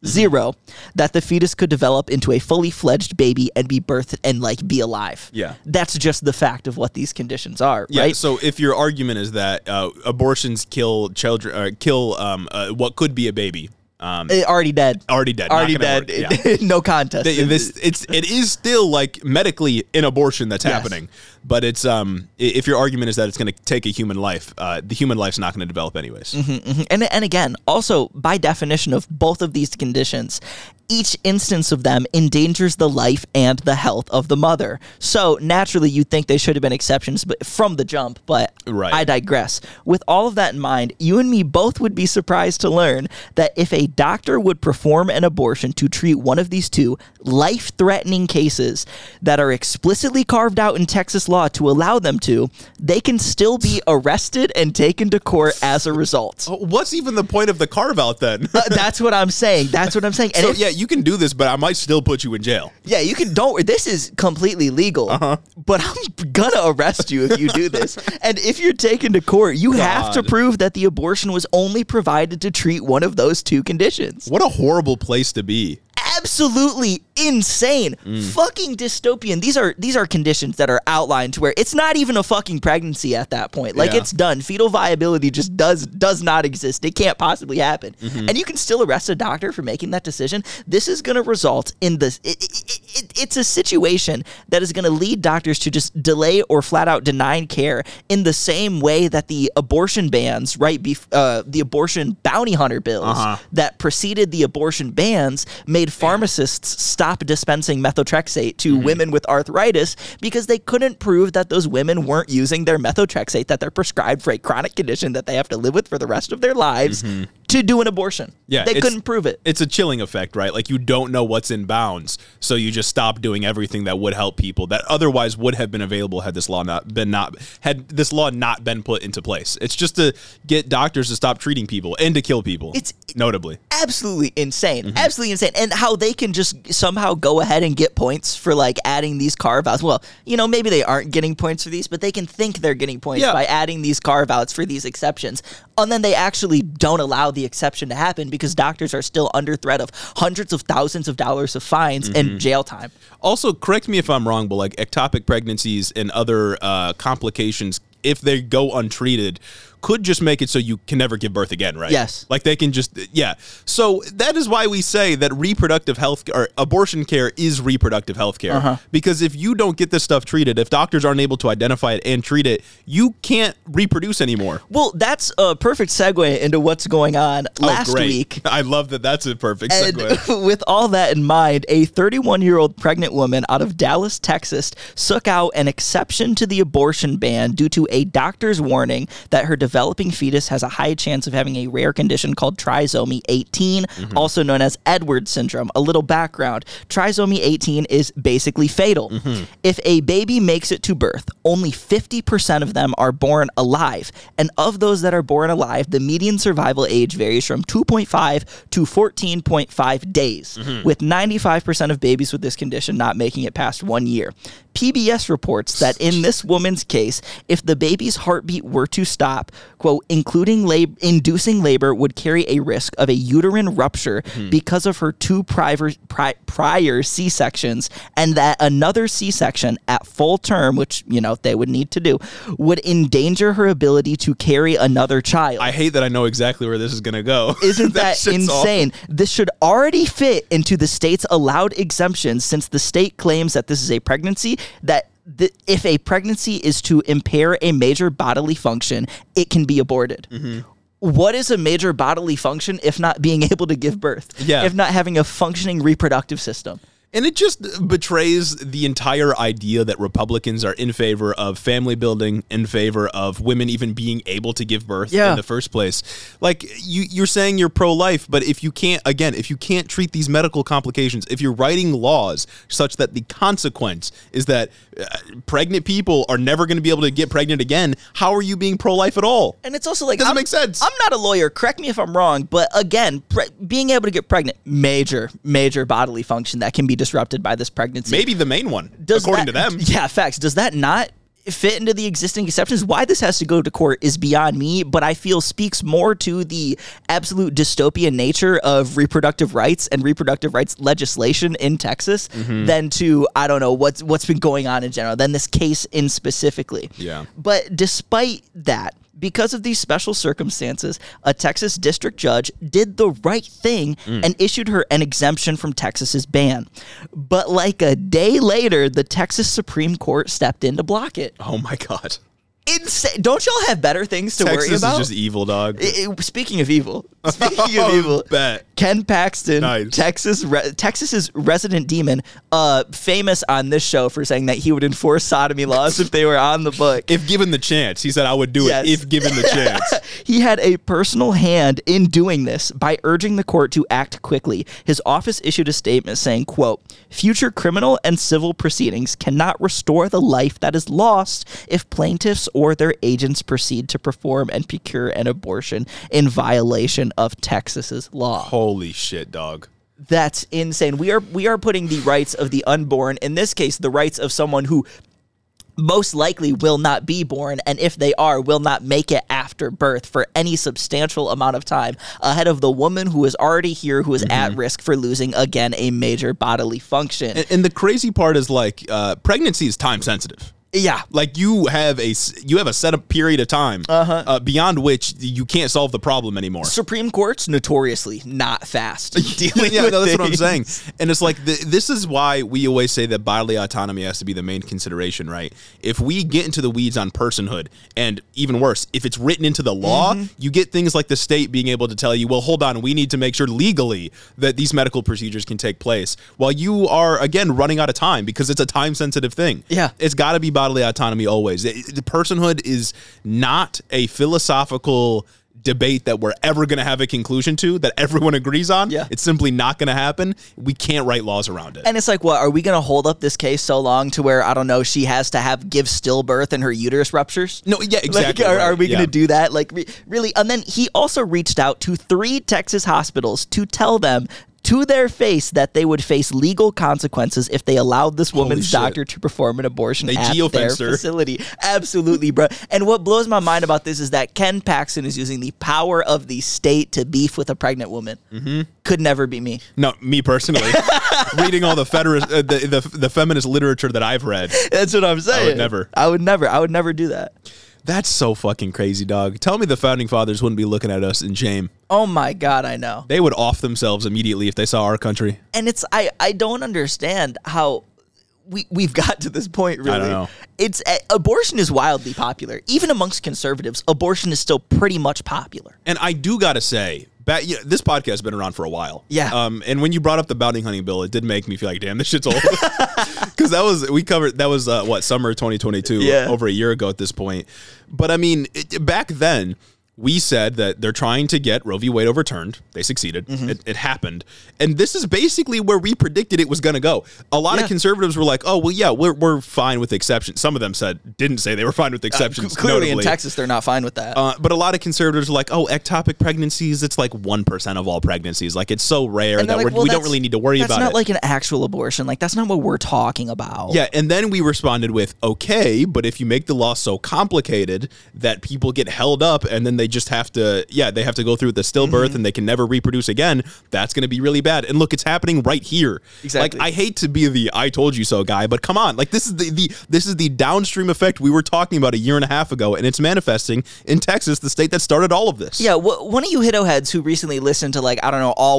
that the fetus could develop into a fully fledged baby and be birthed and be alive. Yeah. That's just the fact of what these conditions are, right? So if your argument is that abortions kill children, kill what could be a baby. Already dead. Already dead. Yeah. No contest. It is still medically an abortion that's happening, but it's if your argument is that it's going to take a human life, the human life's not going to develop anyways. And again, also by definition of both of these conditions, each instance of them endangers the life and the health of the mother. So naturally, you'd think they should have been exceptions, but from the jump. But I digress. With all of that in mind, you and me both would be surprised to learn that if a doctor would perform an abortion to treat one of these two life-threatening cases that are explicitly carved out in Texas law to allow them to, they can still be arrested and taken to court as a result. What's even the point of the carve-out then? That's what I'm saying. And so you can do this, but I might still put you in jail. Yeah, you can. This is completely legal, but I'm gonna arrest you if you do this. And if you're taken to court, you have to prove that the abortion was only provided to treat one of those two conditions. What a horrible place to be. Absolutely insane. Fucking dystopian. These are conditions that are outlined to where it's not even a fucking pregnancy at that point. It's done. Fetal viability just does not exist. It can't possibly happen. And you can still arrest a doctor for making that decision. This is going to result in this. It's a situation that is going to lead doctors to just delay or flat out deny care in the same way that the abortion bans, the abortion bounty hunter bills that preceded the abortion bans made pharmacists stop dispensing methotrexate to women with arthritis because they couldn't prove that those women weren't using their methotrexate that they're prescribed for a chronic condition that they have to live with for the rest of their lives to do an abortion. Yeah, they couldn't prove it. It's a chilling effect, right? Like you don't know what's in bounds, so you just stop doing everything that would help people that otherwise would have been available had this law not been put into place. It's just to get doctors to stop treating people and to kill people. It's notably absolutely insane. Absolutely insane. And how they can just somehow go ahead and get points for adding these carve-outs. Well, maybe they aren't getting points for these, but they can think they're getting points by adding these carve-outs for these exceptions. And then they actually don't allow the exception to happen because doctors are still under threat of hundreds of thousands of dollars of fines and jail time. Also, correct me if I'm wrong, but ectopic pregnancies and other complications, if they go untreated, could just make it so you can never give birth again, right? Yes. Like they can just, So that is why we say that reproductive health or abortion care is reproductive health care. Because if you don't get this stuff treated, if doctors aren't able to identify it and treat it, you can't reproduce anymore. Well, that's a perfect segue into what's going on last week. I love that. That's a perfect segue. And with all that in mind, a 31-year-old pregnant woman out of Dallas, Texas, took out an exception to the abortion ban due to a doctor's warning that her developing fetus has a high chance of having a rare condition called trisomy 18, also known as Edwards syndrome. A little background. Trisomy 18 is basically fatal. If a baby makes it to birth, only 50% of them are born alive. And of those that are born alive, the median survival age varies from 2.5 to 14.5 days, with 95% of babies with this condition not making it past 1 year. PBS reports that in this woman's case, if the baby's heartbeat were to stop, quote, inducing labor would carry a risk of a uterine rupture because of her two prior C-sections, and that another C-section at full term, which, they would need to do, would endanger her ability to carry another child. I hate that I know exactly where this is going to go. Isn't that insane? This should already fit into the state's allowed exemptions, since the state claims that this is a pregnancy that if a pregnancy is to impair a major bodily function, it can be aborted. What is a major bodily function if not being able to give birth? Yeah. If not having a functioning reproductive system? And it just betrays the entire idea that Republicans are in favor of family building, in favor of women even being able to give birth in the first place. Like, you're saying you're pro-life, but if you can't treat these medical complications, if you're writing laws such that the consequence is that pregnant people are never going to be able to get pregnant again, how are you being pro-life at all? And it's also like, doesn't make sense. I'm not a lawyer. Correct me if I'm wrong, but again, being able to get pregnant, major bodily function that can be disrupted by this pregnancy. Maybe the main one, according to them. Yeah, facts. Does that not fit into the existing exceptions? Why this has to go to court is beyond me, but I feel speaks more to the absolute dystopian nature of reproductive rights and reproductive rights legislation in Texas than to, I don't know, what's been going on in general, than this case in specifically. Yeah. But despite that, because of these special circumstances, a Texas district judge did the right thing and issued her an exemption from Texas's ban. But like a day later, the Texas Supreme Court stepped in to block it. Oh my God. Insane. Don't y'all have better things to worry about? Texas is just evil, dog. Speaking of evil, Ken Paxton, Texas's resident demon, famous on this show for saying that he would enforce sodomy laws if they were on the book. If given the chance. He said, I would do it if given the chance. He had a personal hand in doing this by urging the court to act quickly. His office issued a statement saying, quote, future criminal and civil proceedings cannot restore the life that is lost if plaintiffs or their agents proceed to perform and procure an abortion in violation of Texas's law. Holy shit, dog. That's insane. We are putting the rights of the unborn, in this case, the rights of someone who most likely will not be born, and if they are, will not make it after birth for any substantial amount of time, ahead of the woman who is already here, who is at risk for losing, again, a major bodily function. And the crazy part is, like, pregnancy is time sensitive. Yeah, like you have a set up period of time beyond which you can't solve the problem anymore. Supreme Court's notoriously not fast dealing yeah, with no, that's things. what I'm saying. And it's like this is why we always say that bodily autonomy has to be the main consideration, right? If we get into the weeds on personhood, and even worse, if it's written into the law, you get things like the state being able to tell you, well, hold on, we need to make sure legally that these medical procedures can take place, while you are, again, running out of time because it's a time-sensitive thing. Yeah. It's got to be bodily autonomy always. The personhood is not a philosophical debate that we're ever going to have a conclusion to, that everyone agrees on. Yeah. It's simply not going to happen. We can't write laws around it. And it's like, what, are we going to hold up this case so long to where, I don't know, she has to give stillbirth and her uterus ruptures? No, yeah, exactly. Like, are we going to do that? Like, really? And then he also reached out to 3 Texas hospitals to tell them to their face that they would face legal consequences if they allowed this woman's doctor to perform an abortion at their facility. Absolutely, bro. And what blows my mind about this is that Ken Paxton is using the power of the state to beef with a pregnant woman. Could never be me. No, me personally. Reading all the feminist literature that I've read. That's what I'm saying. I would never. I would never do that. That's so fucking crazy, dog. Tell me the founding fathers wouldn't be looking at us in shame. Oh my God, I know. They would off themselves immediately if they saw our country. And it's I don't understand how we've got to this point, really. I don't know. It's abortion is wildly popular. Even amongst conservatives, abortion is still pretty much popular. And I do got to say, this podcast has been around for a while. Yeah. And when you brought up the bounty hunting bill, it did make me feel like, damn, this shit's old. Because that was summer 2022, over a year ago at this point. But I mean, back then, we said that they're trying to get Roe v. Wade overturned. They succeeded. Mm-hmm. It happened. And this is basically where we predicted it was going to go. A lot of conservatives were like, oh, well, yeah, we're fine with exceptions. Some of them didn't say they were fine with exceptions. Clearly in Texas, they're not fine with that. But a lot of conservatives are like, oh, ectopic pregnancies, it's like 1% of all pregnancies. Like, it's so rare that we don't really need to worry about it. That's not like an actual abortion. Like, that's not what we're talking about. Yeah, and then we responded with, okay, but if you make the law so complicated that people get held up and then they just have to, they have to go through the stillbirth and they can never reproduce again, that's going to be really bad. And look, it's happening right here. Exactly. Like, I hate to be the I told you so guy, but come on. Like, this is the downstream effect we were talking about a year and a half ago, and it's manifesting in Texas, the state that started all of this. Yeah, one of you Hito heads who recently listened to, like, I don't know, all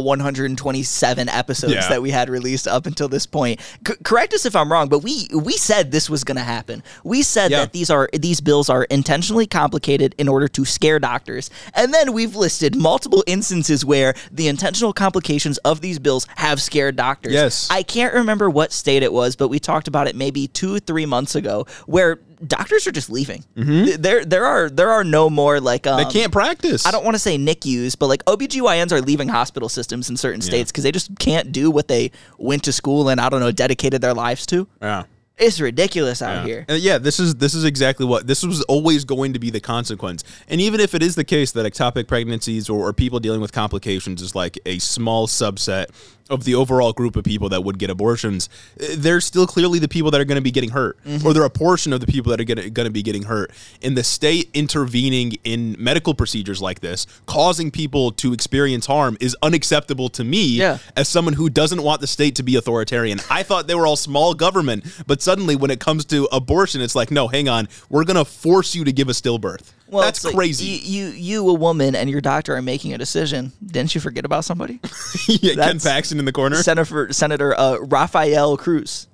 127 episodes that we had released up until this point, correct us if I'm wrong, but we said this was going to happen. We said that these bills are intentionally complicated in order to scare doctors. And then we've listed multiple instances where the intentional complications of these bills have scared doctors. Yes. I can't remember what state it was, but we talked about it maybe 2-3 months ago, where doctors are just leaving. Mm-hmm. There are no more, like... they can't practice. I don't want to say NICUs, but like OBGYNs are leaving hospital systems in certain states because they just can't do what they went to school and, I don't know, dedicated their lives to. Yeah. It's ridiculous out here. This is exactly what this was always going to be the consequence. And even if it is the case that ectopic pregnancies or people dealing with complications is like a small subset of the overall group of people that would get abortions, they're still clearly the people that are going to be getting hurt, or they're a portion of the people that are going to be getting hurt. And the state intervening in medical procedures like this, causing people to experience harm, is unacceptable to me as someone who doesn't want the state to be authoritarian. I thought they were all small government, but suddenly when it comes to abortion, it's like, no, hang on, we're going to force you to give a stillbirth. Well, that's crazy. You, a woman, and your doctor are making a decision. Didn't you forget about somebody? Ken Paxton in the corner. Senator Rafael Cruz.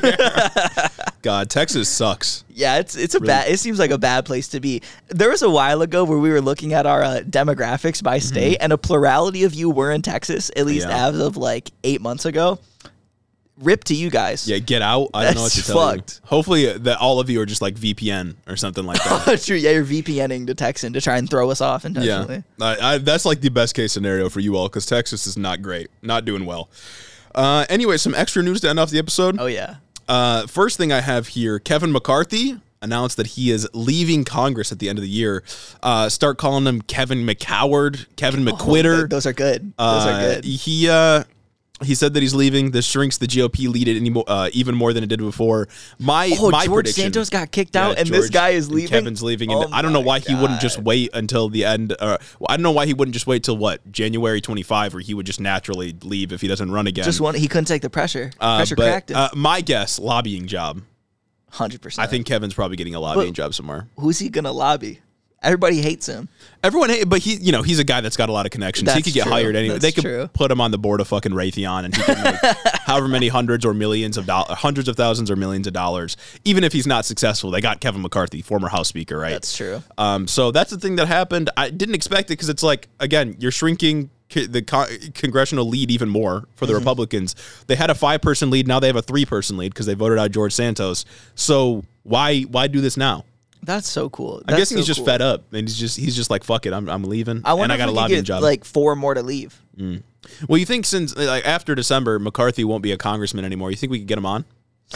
God, Texas sucks. Yeah, it's a bad. It seems like a bad place to be. There was a while ago where we were looking at our demographics by state, and a plurality of you were in Texas, at least as of like 8 months ago. Rip to you guys. Yeah, get out. I don't know what to tell you. Hopefully that all of you are just like VPN or something like that. True. Yeah, you're VPNing to Texan to try and throw us off intentionally. Yeah, that's like the best case scenario for you all, because Texas is not great, not doing well. Anyway, some extra news to end off the episode. Oh yeah. First thing I have here, Kevin McCarthy announced that he is leaving Congress at the end of the year. Start calling him Kevin McCoward, Kevin McQuitter. Those are good. Those are good. He said that he's leaving. This shrinks the GOP lead even more than it did before. My George prediction, Santos got kicked out, and this guy is leaving. Kevin's leaving, and I don't know why he wouldn't just wait until the end. I don't know why he wouldn't just wait till January 25, where he would just naturally leave if he doesn't run again. He couldn't take the pressure. Pressure cracked him. My guess, lobbying job. 100%. I think Kevin's probably getting a lobbying job somewhere. Who's he gonna lobby? Everybody hates him. Everyone hates, but he's a guy that's got a lot of connections. He could get hired anyway. They could put him on the board of fucking Raytheon, and he can make however many hundreds of thousands or millions of dollars. Even if he's not successful, they got Kevin McCarthy, former House Speaker, right? That's true. So that's the thing that happened. I didn't expect it, because it's like, again, you're shrinking the congressional lead even more for the Republicans. They had a 5-person lead. Now they have a 3-person lead because they voted out George Santos. So why do this now? That's so cool. I'm guessing he's just fed up, and he's just like, fuck it, I'm leaving. I got a lobbying job. Like 4 more to leave. Well, you think since after December, McCarthy won't be a congressman anymore? You think we could get him on?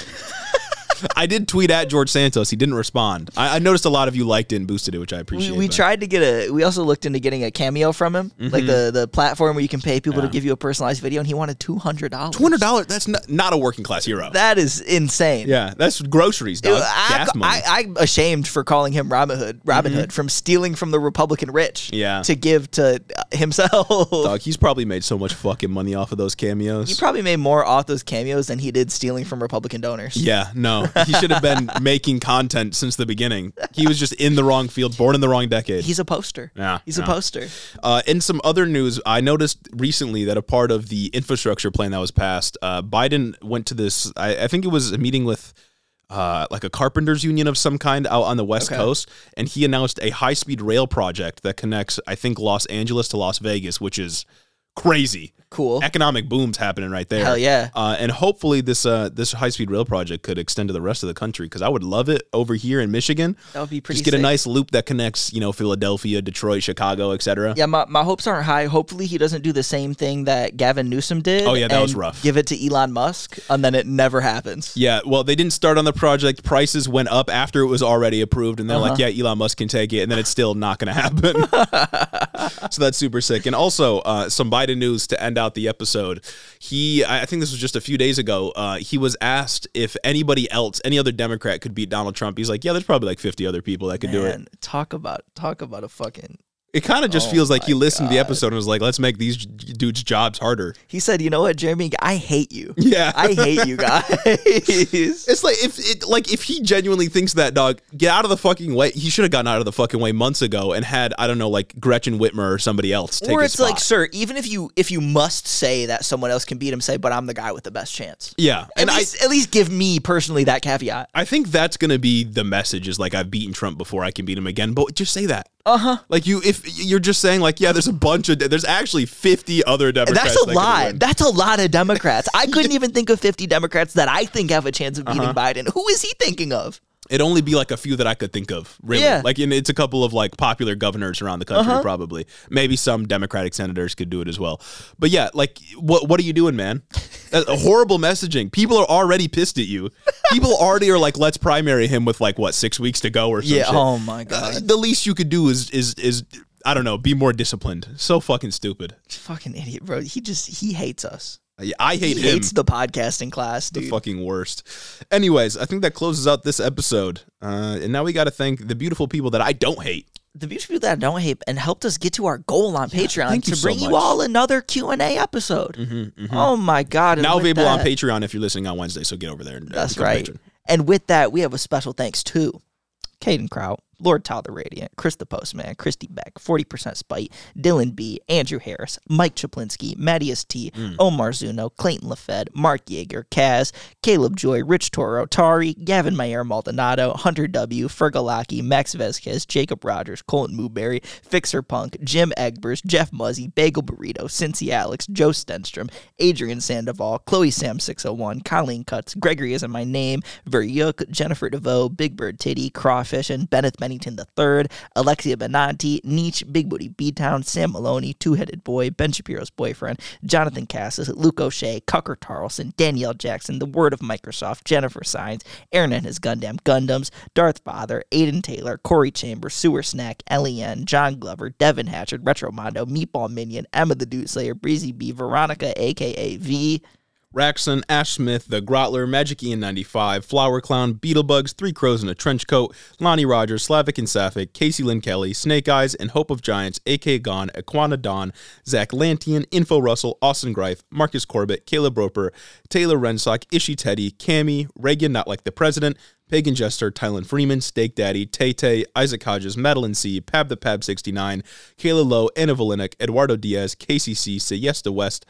I did tweet at George Santos. He didn't respond. I noticed a lot of you liked it and boosted it, which I appreciate. We tried to get we also looked into getting a Cameo from him, like the platform where you can pay people to give you a personalized video, and he wanted $200. $200? That's not a working class hero. That is insane. Yeah, that's groceries, dog. Gas money. I'm ashamed for calling him Robin Hood from stealing from the Republican rich to give to himself. Dog, he's probably made so much fucking money off of those cameos. He probably made more off those cameos than he did stealing from Republican donors. Yeah, no. He should have been making content since the beginning. He was just in the wrong field, born in the wrong decade. He's a poster. Yeah, He's a poster. In some other news, I noticed recently that a part of the infrastructure plan that was passed, Biden went to this, I think it was a meeting with like a carpenters union of some kind out on the West Coast, and he announced a high-speed rail project that connects, I think, Los Angeles to Las Vegas, which is crazy. Cool. Economic boom's happening right there. Hell yeah. And hopefully this high-speed rail project could extend to the rest of the country, because I would love it over here in Michigan. That would be pretty Just get sick. a nice loop that connects, Philadelphia, Detroit, Chicago, etc. Yeah, my hopes aren't high. Hopefully he doesn't do the same thing that Gavin Newsom did. Oh, yeah, that was and rough. Give it to Elon Musk, and then it never happens. Yeah, well, they didn't start on the project. Prices went up after it was already approved, and they're like, yeah, Elon Musk can take it, and then it's still not going to happen. So that's super sick. And also, some Biden news to end out the episode. I think this was just a few days ago, he was asked if anybody else, any other Democrat could beat Donald Trump. He's like, yeah, there's probably like 50 other people that could do it. Talk about a fucking... It kind of just feels like he listened to the episode and was like, let's make these dudes' jobs harder. He said, you know what, Jeremy, I hate you. Yeah. I hate you guys. It's like if he genuinely thinks that, dog, get out of the fucking way. He should have gotten out of the fucking way months ago and had, I don't know, like Gretchen Whitmer or somebody else take Or his it's spot. like, sir, even if you must say that someone else can beat him, say, but I'm the guy with the best chance. Yeah. And at least give me personally that caveat. I think that's going to be the message, is like, I've beaten Trump before, I can beat him again. But just say that. Like if you're just saying like, yeah, there's actually 50 other Democrats. That's a lot. That's a lot of Democrats. I couldn't even think of 50 Democrats that I think have a chance of beating Biden. Who is he thinking of? It'd only be like a few that I could think of, really. Yeah. Like, it's a couple of like popular governors around the country, probably. Maybe some Democratic senators could do it as well. But yeah, like, what are you doing, man? Horrible messaging. People are already pissed at you. People already are like, let's primary him with like, 6 weeks to go or some shit. Oh my God. The least you could do is I don't know, be more disciplined. So fucking stupid. Fucking idiot, bro. He hates us. I hate him. He hates the podcasting class, dude. The fucking worst. Anyways, I think that closes out this episode. And now we got to thank the beautiful people that I don't hate. The beautiful people that I don't hate and helped us get to our goal on Patreon thank you to bring so you much. all another Q&A episode. Oh my God. And Now with available on that- Patreon if you're listening on Wednesday, so get over there. And That's become a right. patron. And with that, we have a special thanks to Caden Kraut, Lord Tal the Radiant, Chris the Postman, Christy Beck, 40% Spite, Dylan B, Andrew Harris, Mike Chaplinsky, Mattias T, Omar Zuno, Clayton LaFed, Mark Yeager, Kaz, Caleb Joy, Rich Toro, Tari, Gavin Mayer Maldonado, Hunter W, Fergalaki, Max Vesquez, Jacob Rogers, Colton Mooberry, Fixer Punk, Jim Egbers, Jeff Muzzy, Bagel Burrito, Cincy Alex, Joe Stenstrom, Adrian Sandoval, Chloe Sam 601, Colleen Cuts, Gregory Isn't My Name, Veryuk, Jennifer DeVoe, Big Bird Titty, Crawfish, and Bennett Bennington III, Alexia Benanti, Nietzsche, Big Booty B-Town, Sam Maloney, Two-Headed Boy, Ben Shapiro's Boyfriend, Jonathan Cassis, Luke O'Shea, Cucker Tarlson, Danielle Jackson, The Word of Microsoft, Jennifer Sines, Aaron and his Gundam Gundams, Darth Father, Aiden Taylor, Corey Chambers, Sewer Snack, L.E.N., John Glover, Devin Hatchard, Retro Mondo, Meatball Minion, Emma the Dude Slayer, Breezy B, Veronica, a.k.a. V, Raxon, Ash Smith, The Grotler, Magic Ian 95, Flower Clown, Beetlebugs, Three Crows in a Trench Coat, Lonnie Rogers, Slavic and Sapphic, Casey Lynn Kelly, Snake Eyes, and Hope of Giants, AK Gone, Aquana Dawn, Zach Lantian, Info Russell, Austin Greif, Marcus Corbett, Caleb Roper, Taylor Rensock, Ishi Teddy, Cammy, Reagan Not Like the President, Pagan Jester, Tylen Freeman, Steak Daddy, Tay-Tay, Isaac Hodges, Madeline C, Pab the Pab 69, Kayla Lowe, Anna Volinick, Eduardo Diaz, KCC, Say Yes to West,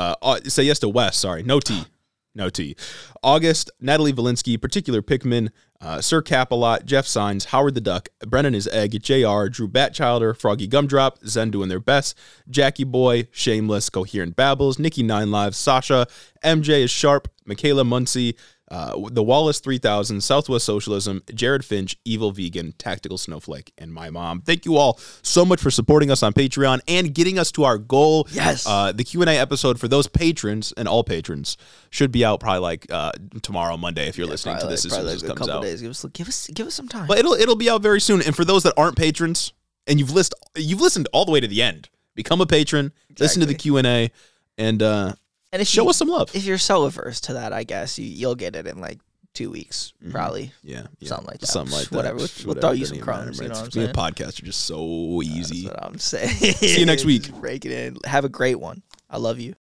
no T. August, Natalie Valinsky, Particular Pickman, Sir Capalot, Jeff Signs, Howard the Duck, Brennan is Egg, JR, Drew Batchilder, Froggy Gumdrop, Zen doing their best, Jackie Boy, Shameless, Coherent Babbles, Nikki 9 Lives, Sasha, MJ is Sharp, Michaela Muncie, The Wallace 3000, Southwest Socialism, Jared Finch, Evil Vegan, Tactical Snowflake, and my mom. Thank you all so much for supporting us on Patreon and getting us to our goal. Yes. The Q&A episode for those patrons and all patrons should be out probably like tomorrow, Monday, if you're listening to this as soon as it comes out. Days. Give us some time. But it'll be out very soon. And for those that aren't patrons and you've listened all the way to the end, become a patron, listen to the Q&A, and show us some love. If you're so averse to that, I guess you'll get it in like 2 weeks, probably. Yeah. Something like that. Something like that. Whatever. We'll throw you some Doesn't crumbs. You matter, know what I'm Being saying? a podcast are just so easy. That's what I'm saying. See you next week. Break it in. Have a great one. I love you.